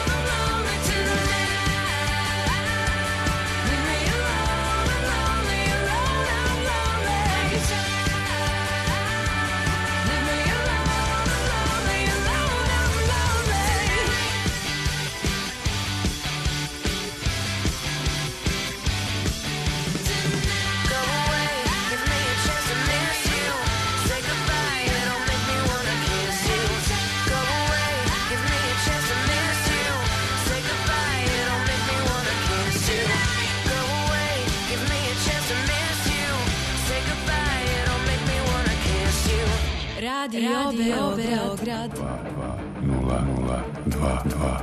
Lonely Radio Beograd. dva dva nula nula dva dva.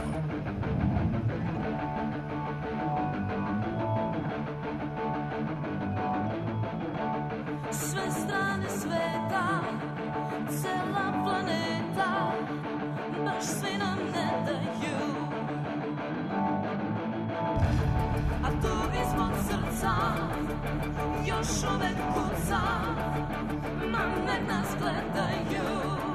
Sve strane sveta, cela planeta, baš svi nam ne daju. A tu ispod srca još uvek kuca, ma nek nas gledaju.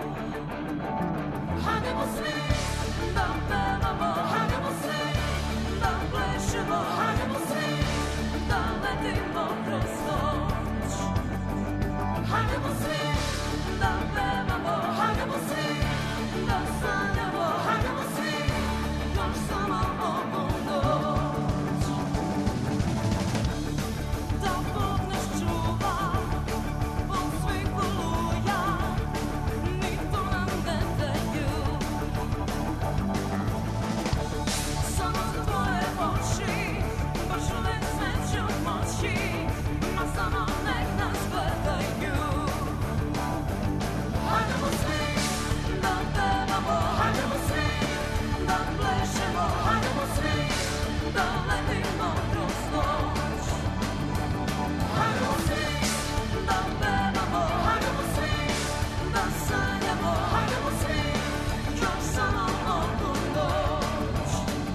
Hajdemo svi da pevamo, hajdemo svi da plešemo, hajdemo svi da letimo kroz noć. Hajdemo svi da pevamo, hajdemo svi da sanjamo, hajdemo svi još samo ovu noć. Da Bog nas čuva od svih oluja, ni to nam ne daju. Samo tvoje oči baš uvek sveće od moći, a samo nek nas gledaju. Hajdemo svi da pevamo, hajdemo svi da plešemo, hajdemo svi da letimo kroz noć. Hajdemo svi da pevamo, hajdemo svi da sanjamo, hajdemo svi još samo ovu noć.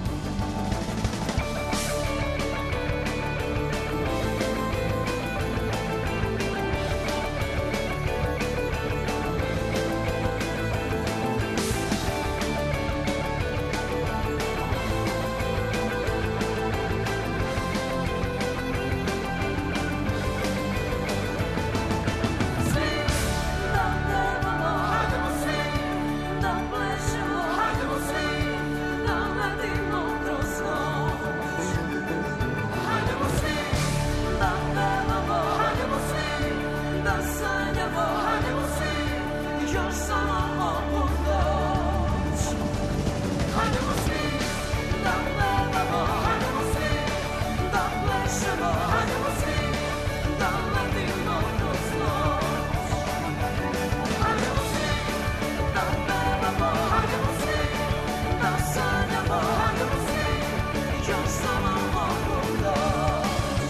Svi da pevamo, hajdemo svi da plešemo, hajdemo svi da letimo kroz noć. Hajdemo svi da pevamo, hajdemo svi da sanjamo, hajdemo svi još samo ovu noć. Hajdemo svi da pevamo, hajdemo svi da plešemo, hajdemo svi da letimo kroz noć. Hajdemo svi da pevamo, hajdemo svi da sanjamo, hajdemo svi još samo ovu noć.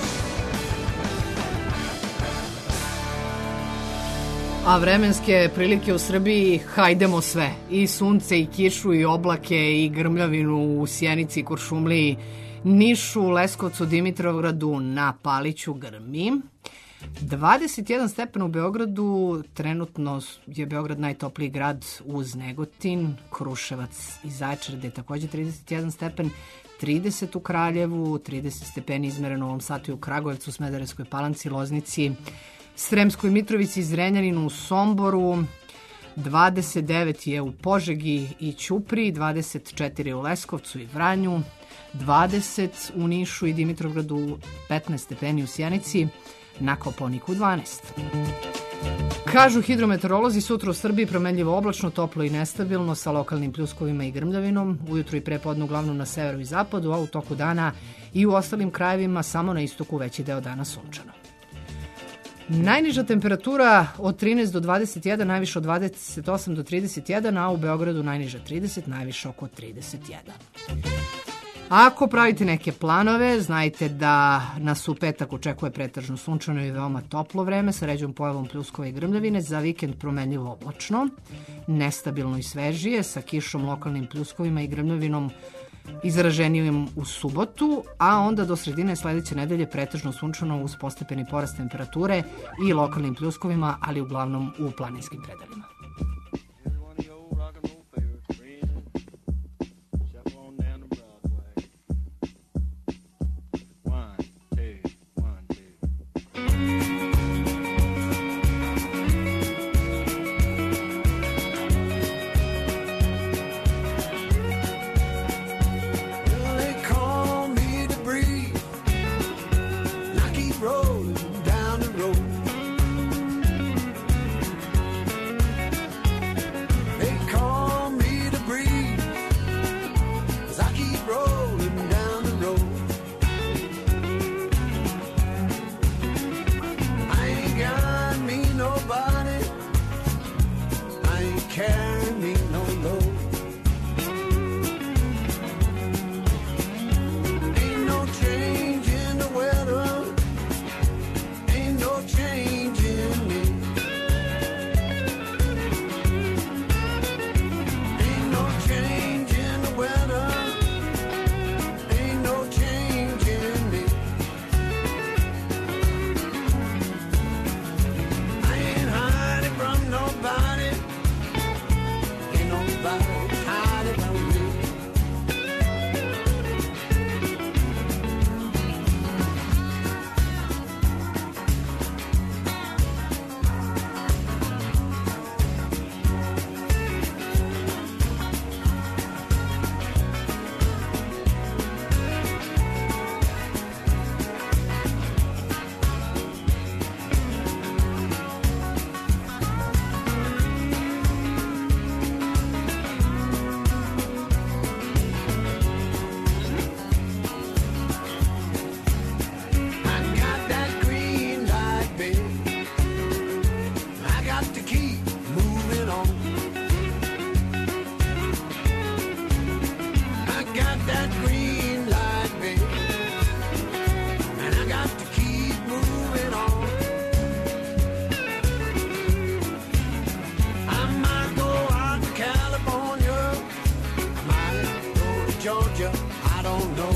A vremenske prilike u Srbiji, hajdemo sve. I sunce, i kišu, i oblake, i grmljavinu u Sjenici, Kuršumliji, Nišu, Leskovcu, Dimitrovgradu, na Paliću grmi. dvadeset jedan stepen u Beogradu, trenutno je Beograd najtopliji grad uz Negotin, Kruševac i Zaječar, gde je takođe trideset jedan stepen, trideset u Kraljevu, trideset stepeni izmereno u ovom satu i u Kragujevcu, Smederevskoj Palanci, Loznici, Sremskoj Mitrovici, Zrenjaninu, u Somboru, dvadeset devet je u Požegi i Ćupriji, dvadeset četiri u Leskovcu i Vranju, dvadeset u Nišu i Dimitrovgradu, petnaest stepeni u Sjenici, na Kopaoniku dvanaest. Kažu hidrometeorolozi, sutra u Srbiji promenljivo oblačno, toplo i nestabilno sa lokalnim pljuskovima i grmljavinom, ujutru i prepodne uglavnom na severu i zapadu, a u toku dana i u ostalim krajevima samo na istoku veći deo dana sunčano. Najniža temperatura od trinaest do dvadeset jedan, najviše od dvadeset osam do trideset jedan, a u Beogradu najniža trideset, najviše oko trideset jedan. Ako pravite neke planove, znajte da nas u petak očekuje pretežno sunčano i veoma toplo vreme sa ređom pojavom pljuskova i grmljavine, za vikend promenljivo oblačno, nestabilno i svežije, sa kišom, lokalnim pljuskovima i grmljavinom izraženijim u subotu, a onda do sredine sledeće nedelje pretežno sunčano uz postepeni porast temperature i lokalnim pljuskovima, ali uglavnom u planinskim predelima. Rolling down the road. Georgia, I don't know.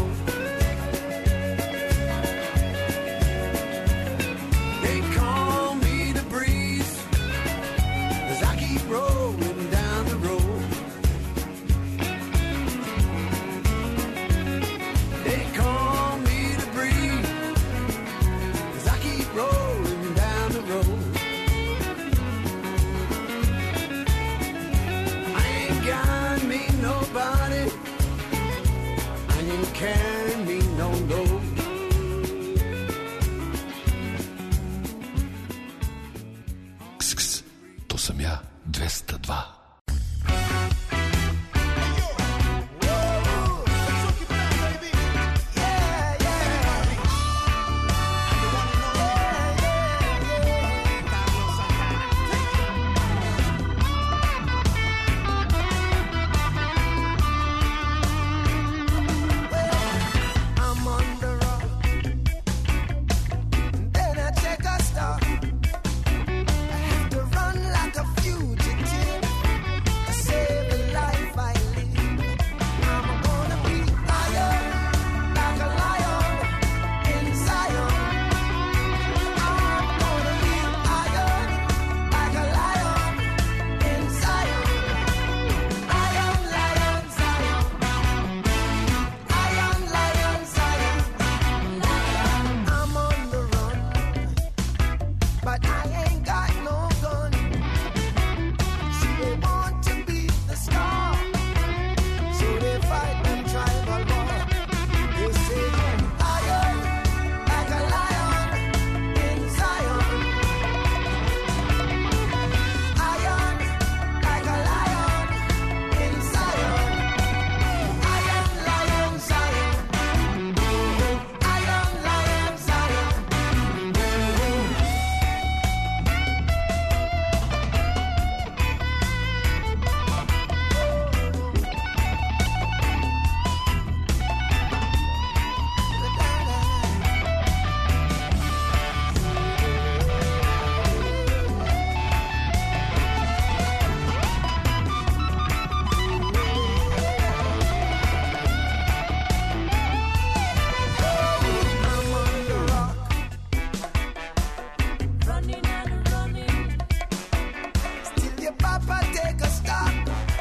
They call me the breeze, 'cause I keep rolling down the road. They call me the breeze, 'cause I keep rolling down the road. I ain't got me nobody, I ain't carrying me no load. Ks, ks, to sam ja, dvesta dva. I'm on the rock, then I check a star. I have to run like a fugitive to save the life I live. I'm gonna be higher, like a lion in Zion. I'm gonna be higher, like a lion in Zion. Lion, lion, Zion. Lion, lion, Zion. I'm on the run, but I ain't got no gun. See, they want to be the star, so they fight them tribal war. They say I'm higher, like a lion in Zion. Iron, like a lion in Zion. Iron, lion, Zion. Iron, lion, Zion. I'm on the rock, running and running. Still your papa take a stop,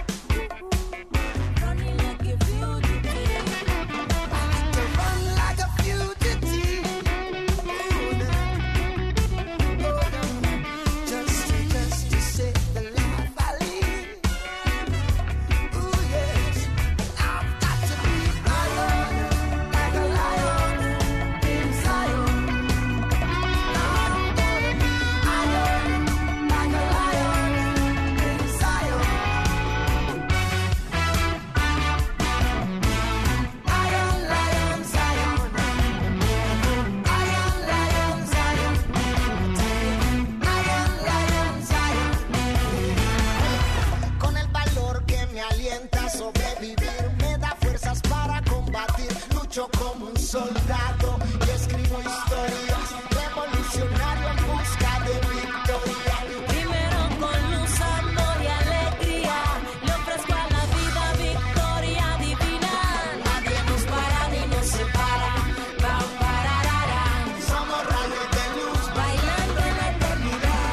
running like a fugitive. I had to run like a fugitive. Oh, no. Just to, just to save the life I live. Ooh, yes. I've got to be higher, like a lion in Zion. I'm gonna be higher, like a lion in Zion. Iron, lion, Zion. Iron, lion, Zion. Iron, lion, Zion. Con el valor que me alienta a sobrevivir, me da fuerzas para combatir. Lucho como un soldado y escribo historias, revolucionario en busca de victoria. Primero con luz, amor y alegría, le ofrezco a la vida victoria divina. Nadie nos para ni nos separa. Pam, pararara. Somos rayos de luz bailando en la eternidad.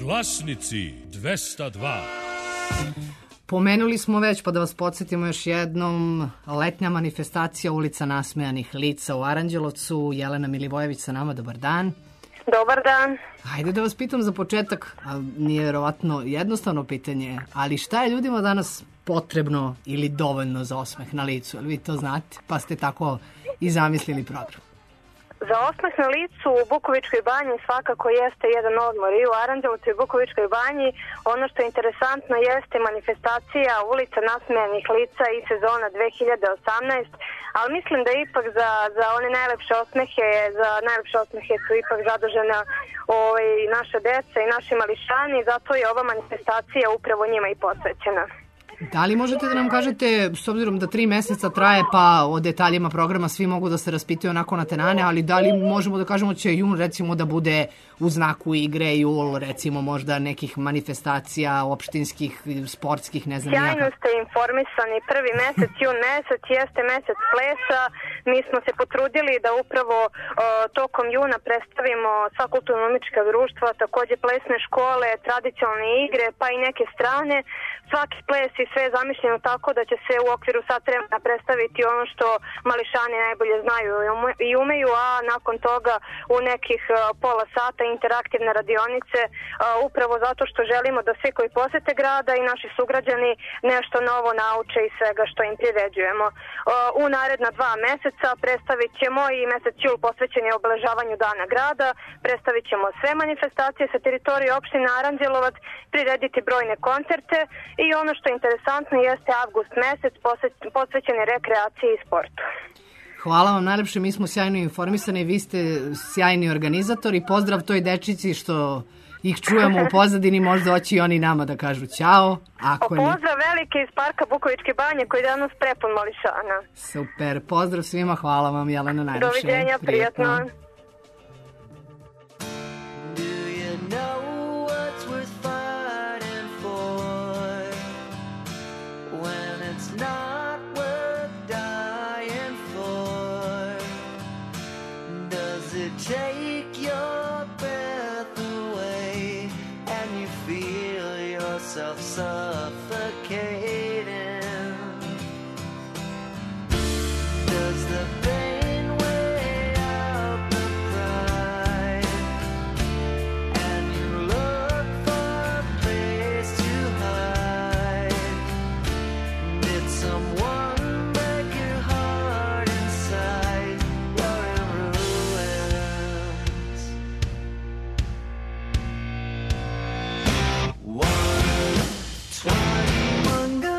Glasnici dvesta dva. Pomenuli smo već, pa da vas podsjetimo još jednom, letnja manifestacija Ulica nasmejanih lica u Aranđelovcu. Jelena Milivojević sa nama, dobar dan. Dobar dan. Ajde da vas pitam za početak, a nije vjerovatno jednostavno pitanje, ali šta je ljudima danas potrebno ili dovoljno za osmeh na licu? Jel vi to znate? Pa ste tako i zamislili program. Za osmeh na licu u Bukovičkoj banji svakako jeste jedan odmor i u Aranđelovcu i Bukovičkoj banji. Ono što je interesantno jeste manifestacija Ulica nasmejanih lica i sezona dve hiljade osamnaeste, ali mislim da ipak za, za one najlepše osmehe, za najlepše osmehe su ipak zadužena ovaj, naša deca i naši mališani, zato je ova manifestacija upravo njima i posvećena. Da li možete da nam kažete, s obzirom da tri meseca traje, pa o detaljima programa svi mogu da se raspitaju onako na tenane, ali da li možemo da kažemo će jun recimo da bude u znaku igre, jul recimo možda nekih manifestacija opštinskih, sportskih, ne znam Sjajno nijaka. ste informisani, prvi mesec, jun mesec, jeste mesec plesa. Mi smo se potrudili da upravo o, tokom juna predstavimo sva kulturno-umetnička društva, takođe plesne škole, tradicionalne igre, pa i neke strane. Svaki ples i sve je zamišljeno tako da će se u okviru sat vremena predstaviti ono što mališani najbolje znaju i umeju, a nakon toga u nekih uh, pola sata interaktivne radionice, uh, upravo zato što želimo da svi koji posete grada i naši sugrađani nešto novo nauče iz svega što im priređujemo. Uh, u naredna dva meseca predstavit ćemo i mesec jul posvećen je obeležavanju Dana grada, predstavit ćemo sve manifestacije sa teritorije opštine Aranđelovac, prirediti brojne koncerte i ono što je interesantno jeste avgust mesec posvećen je rekreaciji i sportu. Hvala vam najlepše, mi smo sjajno informisani, vi ste sjajni organizatori. Pozdrav toj dečici što ih čujemo u pozadini, možda hoće i oni nama da kažu ćao. Ako pozdrav ne... velike iz parka Bukovičke banje koji je danas prepun mališana. Super, pozdrav svima, hvala vam Jelena najlepše. Doviđenja, prijatno. Not worth dying for. Does it take your breath away and you feel yourself suffocating? Does the pain weigh out the pride and you look for a place to hide? Did someone break your heart inside? You're in ruins. One twenty-one.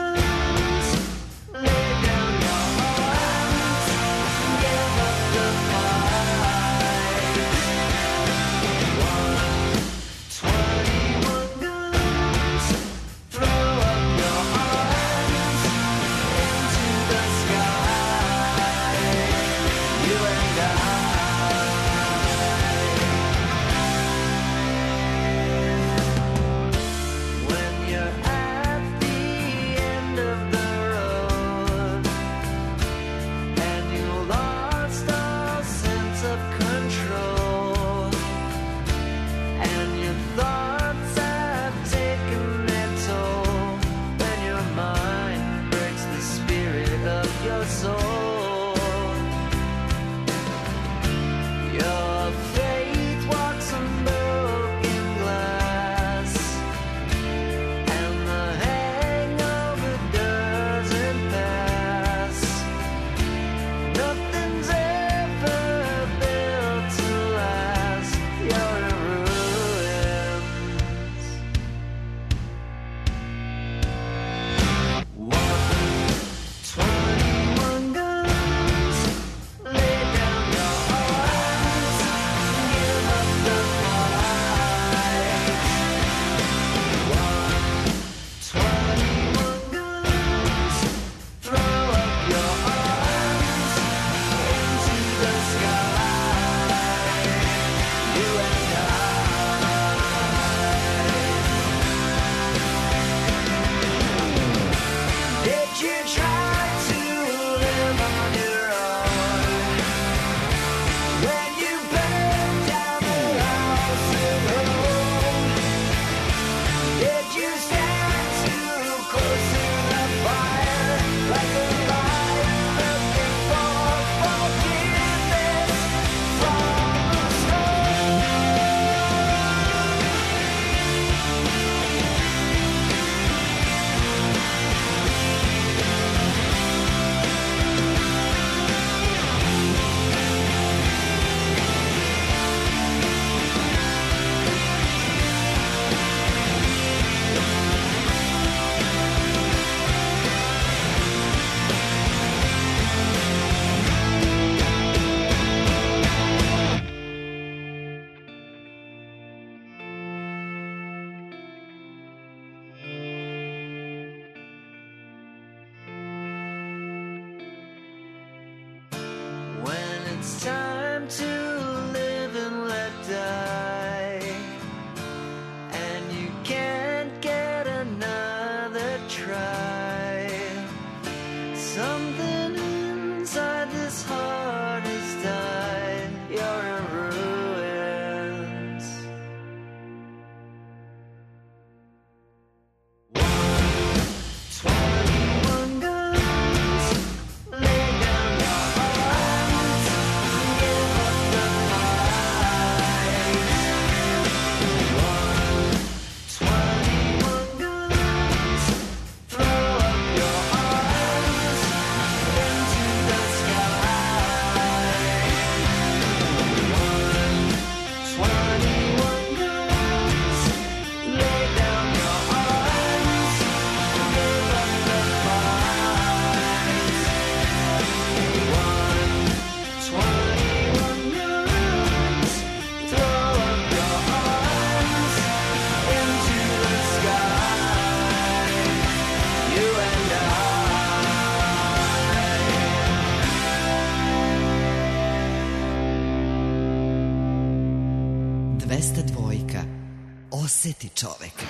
dvesta dvojka. Oseti čoveka.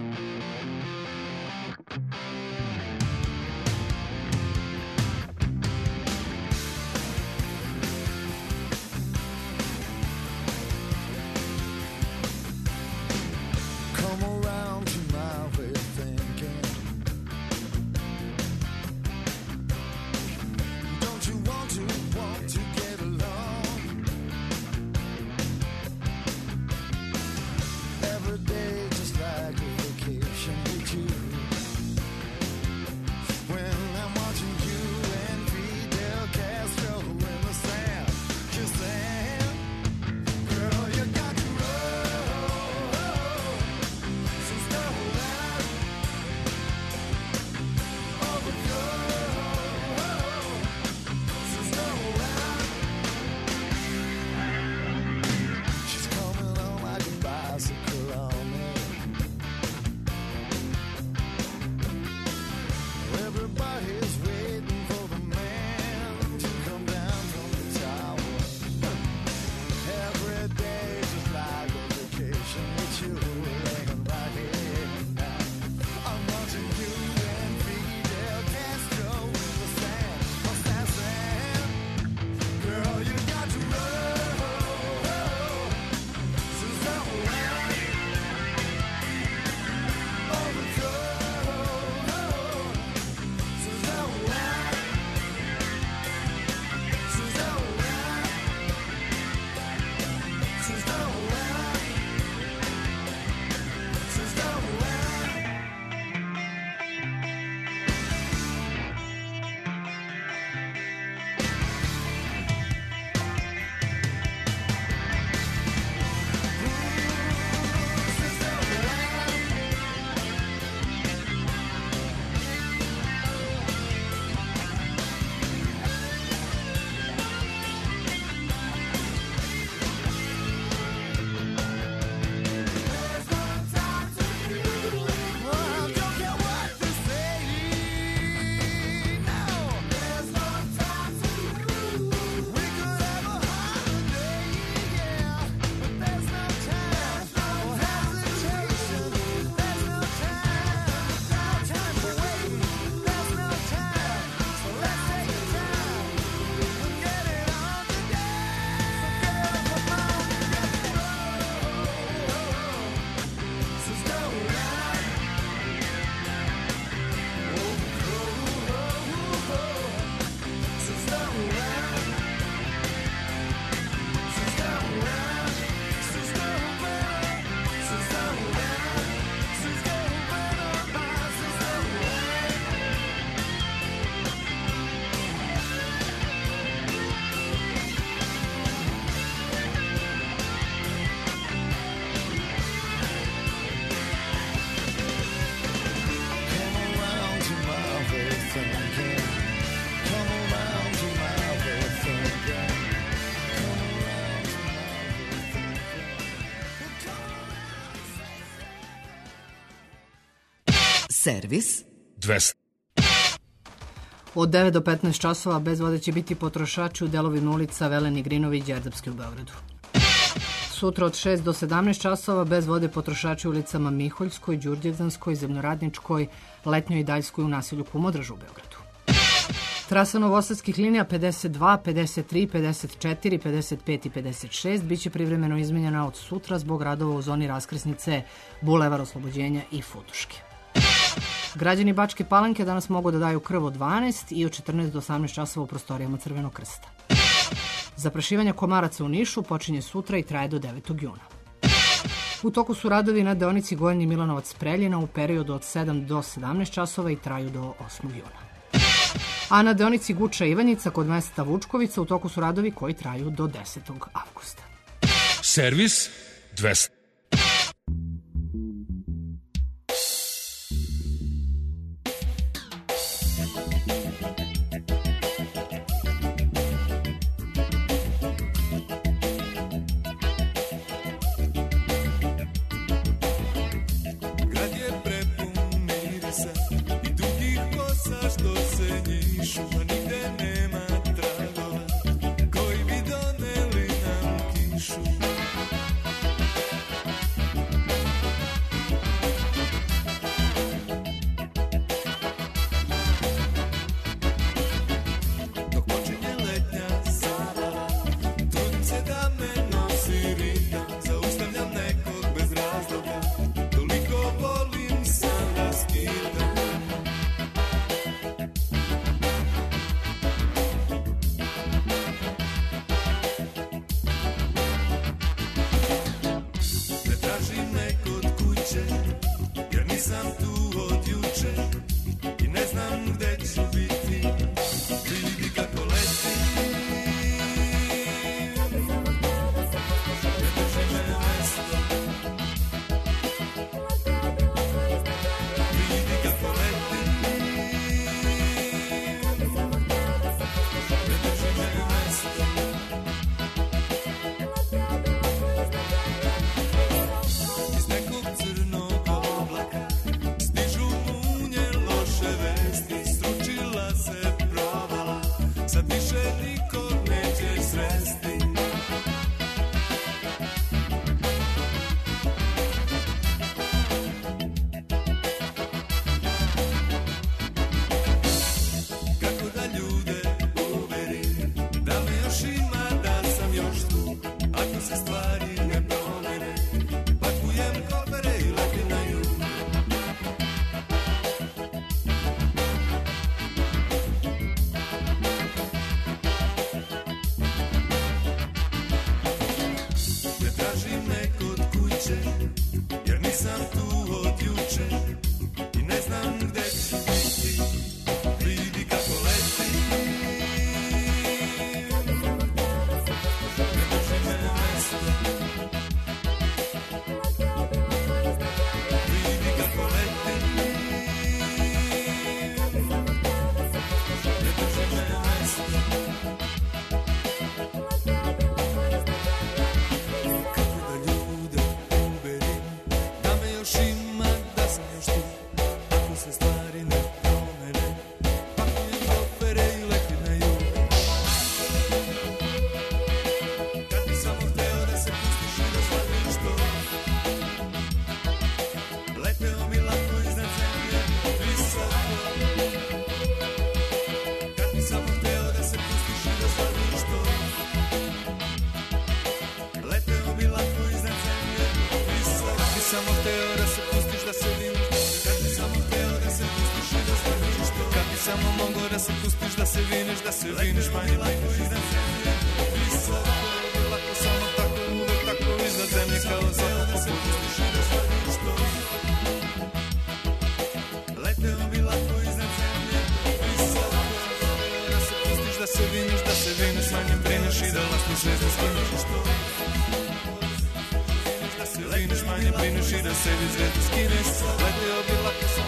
Come around to my way of thinking. Don't you want to, want to get along? Every day just like a vacation with you. When I'm watching you and Fidel Castro in the sand, kissing. Girl, you got to roll. So stop that. Overflow. So stop that. She's coming on like a bicycle on me. Everybody's waiting for the man to come down from the tower. Every day just like a vacation with you, laying right here now. I'm watching you and Fidel Castro in the sand. What's that sand? Girl, you got to roll. So stop that. Overflow. So stop that. So stop that. So stop that. So stop that. Well, don't care what they say. No, there's no time to lose. We could have a holiday, yeah, but there's no time for hesitation. There's no time, no time for waiting. There's no time, so let's take the time and get it on today. So girl, come on, get it on. So stop that. So stop that. So stop that. So stop that. So stop that. So stop that. So stop that. Come around to my way of thinking. Come around to my way of thinking. Come around to my way of thinking. Servis dvesta. Od devet do petnaest časova bez vode će biti potrošači u delovima ulica Veleni Grinovi i Đerdapski u Beogradu. Sutra od šest do sedamnaest časova bez vode potrošači u ulicama Miholjskoj, Đurđevdanskoj, Zemljoradničkoj, Letnjoj i Daljskoj u naselju Kumodraž u Beogradu. Trasa novosadskih linija pedeset dva, pedeset tri, pedeset četiri, pedeset pet i pedeset šest biće privremeno izmenjena od sutra zbog radova u zoni raskrsnice Bulevar Oslobođenja i Futuške. Građani Bačke Palanke danas mogu da daju krv od dvanaest i od četrnaest do osamnaest časova u prostorijama Crvenog krsta. Zaprašivanje komaraca u Nišu počinje sutra i traje do devetog juna. U toku su radovi na deonici Goljni Milanovac-Preljina u periodu od sedam do sedamnaest časova i traju do osmog juna. A na deonici Guča-Ivanjica kod mesta Vučkovica u toku su radovi koji traju do desetog avgusta. Servis dvesta. drži me kod kuće, jer nisam tu od juče i ne znam gde ću biti. Vidi kako leti, ne drži me mesto. Vidi kako leti, ne drži me mesto. Samo mogu da se pustiš, da se viniš, da se viniš manje lako iznad zemlje. Visoko, lako samo tako, uvek tako iznad zemlje kao svako popustiš i da shvatiš to. Leteo bi lako iznad zemlje. Visoko, da se pustiš, da se viniš, da se viniš, manje brineš i da lako zvezde skineš to. Da se viniš, manje brineš i da sebi zvezde skineš. Leteo bi lako samo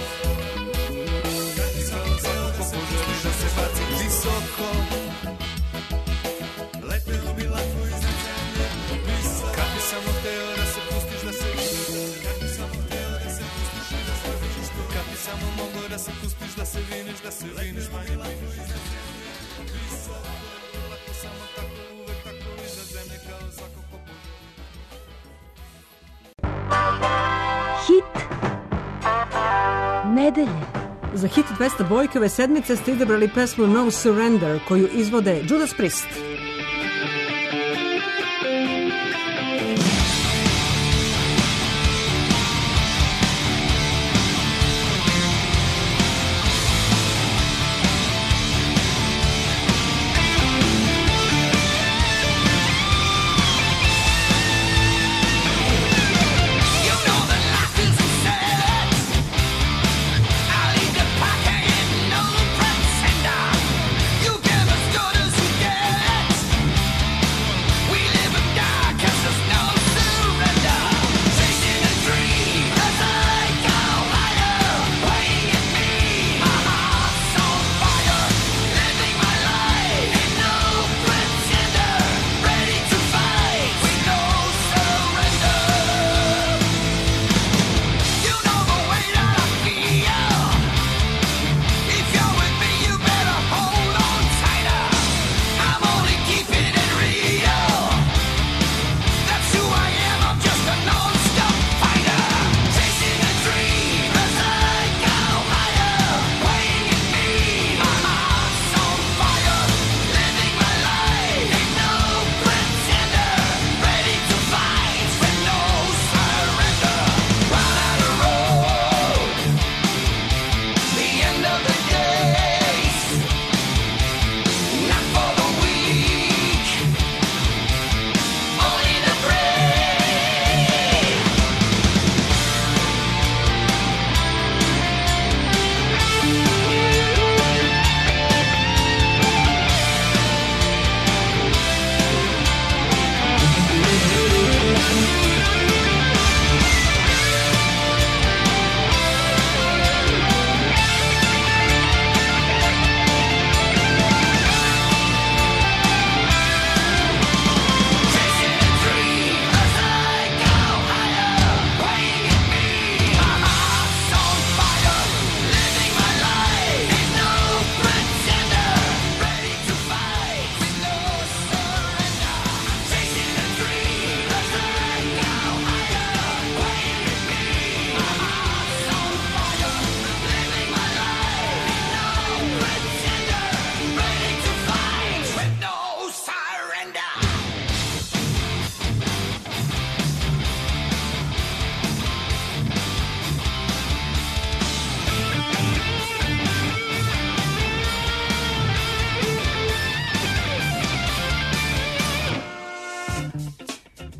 poželiš da se baci visoko. Leteo bi lako iznad zemlje. Kad bi samo hteo da se pustiš, da se viniš. Kad bi samo hteo da se pustiš i da shvatiš to. Kad bi samo mogao da se pustiš, da se viniš, da se viniš manje lako iznad zemlje. Visoko, lako samo tako, uvek tako iznad zemlje kao svako ko poželi. Hit nedelje. Za hit dvesta dvojke ove sedmice ste izabrali pesmu No Surrender koju izvode Judas Priest. You give as good as you get.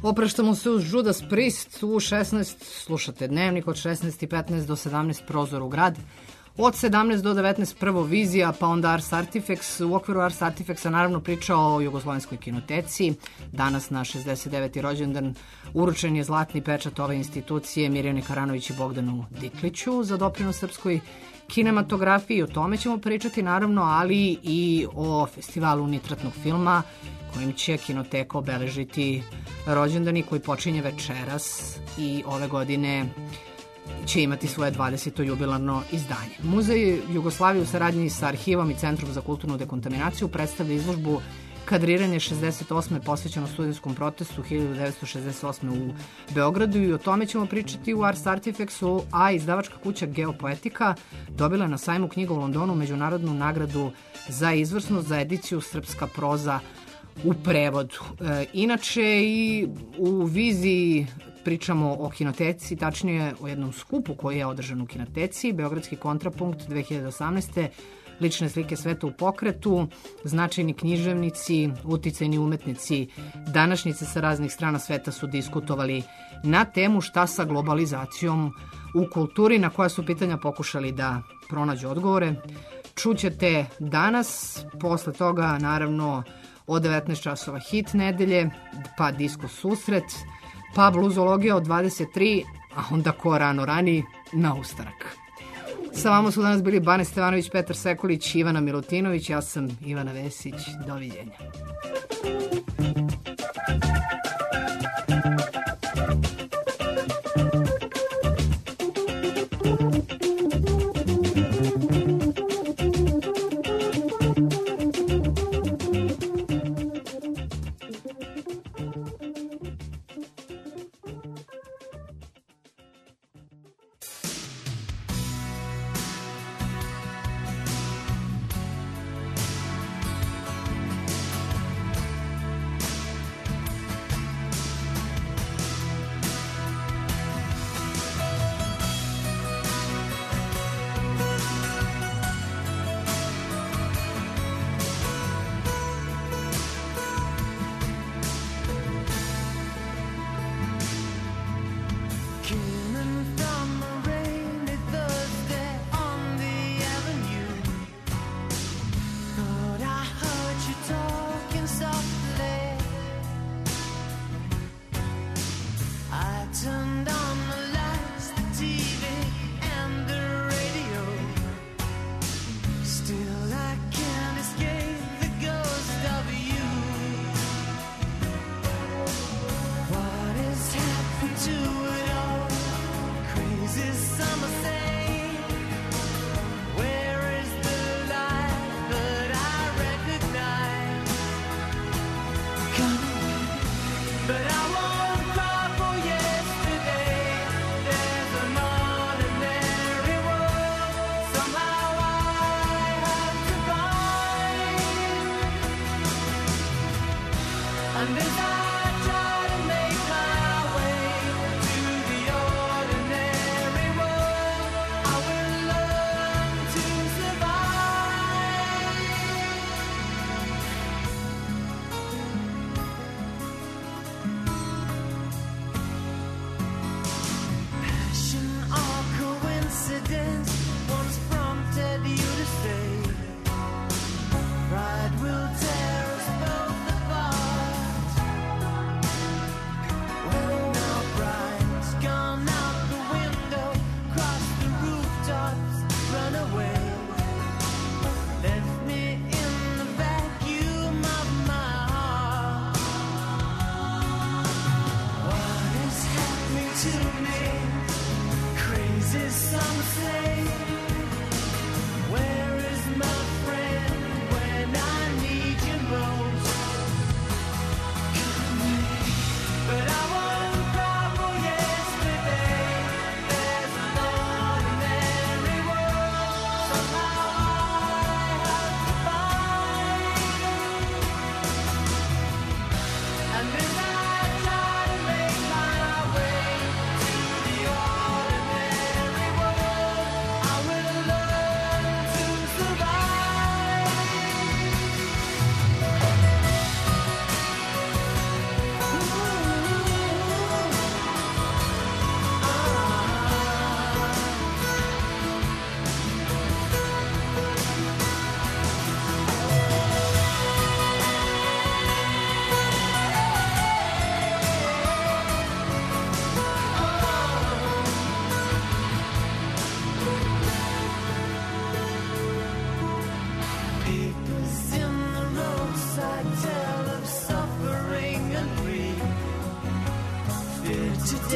Opraštamo se uz Judas Priest u šesnaest, slušate Dnevnik od šesnaest i petnaest do sedamnaest Prozor u grad. Od sedamnaest do devetnaest prvo Vizija, pa onda Ars Artifex. U okviru Ars Artifexa naravno pričao o Jugoslovenskoj kinoteci. Danas na šezdeset deveti rođendan uručen je zlatni pečat ove institucije Mirjani Karanović i Bogdanu Dikliću za doprinos srpskoj kinematografiji. O tome ćemo pričati naravno, ali i o festivalu nitratnog filma kojim će kinoteka obeležiti rođendani koji počinje večeras i ove godine će imati svoje dvadeseto jubilarno izdanje. Muzej Jugoslavije u saradnji sa Arhivom i Centrom za kulturnu dekontaminaciju predstavlja izložbu Kadriranje šezdeset osme posvećeno studentskom protestu hiljadu devetsto šezdeset osme u Beogradu i o tome ćemo pričati u Ars Artifexu, a izdavačka kuća Geopoetika dobila je na sajmu knjiga u Londonu međunarodnu nagradu za izvrsnost za ediciju Srpska proza u prevodu. E, inače i u Viziji pričamo o kinoteci, tačnije o jednom skupu koji je održan u kinoteci, Beogradski kontrapunkt dve hiljade osamnaeste. Lične slike sveta u pokretu, značajni književnici, uticajni umetnici, današnjice sa raznih strana sveta su diskutovali na temu šta sa globalizacijom u kulturi, na koja su pitanja pokušali da pronađu odgovore. Čućete danas, posle toga naravno od devetnaest časova hit nedelje, pa disko susret, pa bluzologija od dvadeset tri, a onda ko rano rani na ustarak. Sa vama su danas bili Bane Stevanović, Petar Sekulić, Ivana Milutinović, ja sam Ivana Vesić. Doviđenja.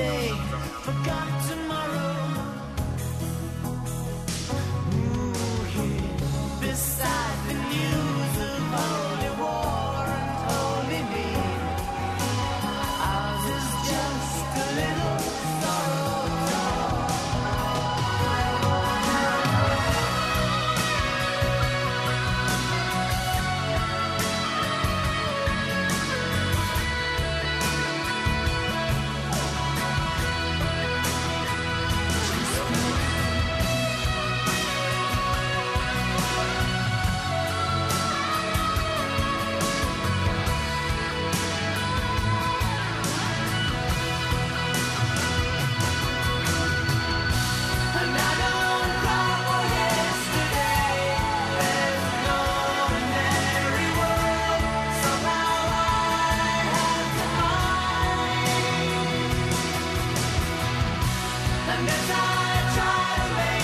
today, forgot tomorrow. Ooh, here beside the news of holy war and holy need, ours is just a little sorrow. And I don't cry for yesterday. There's an ordinary world. Somehow I have to find. And as I try to make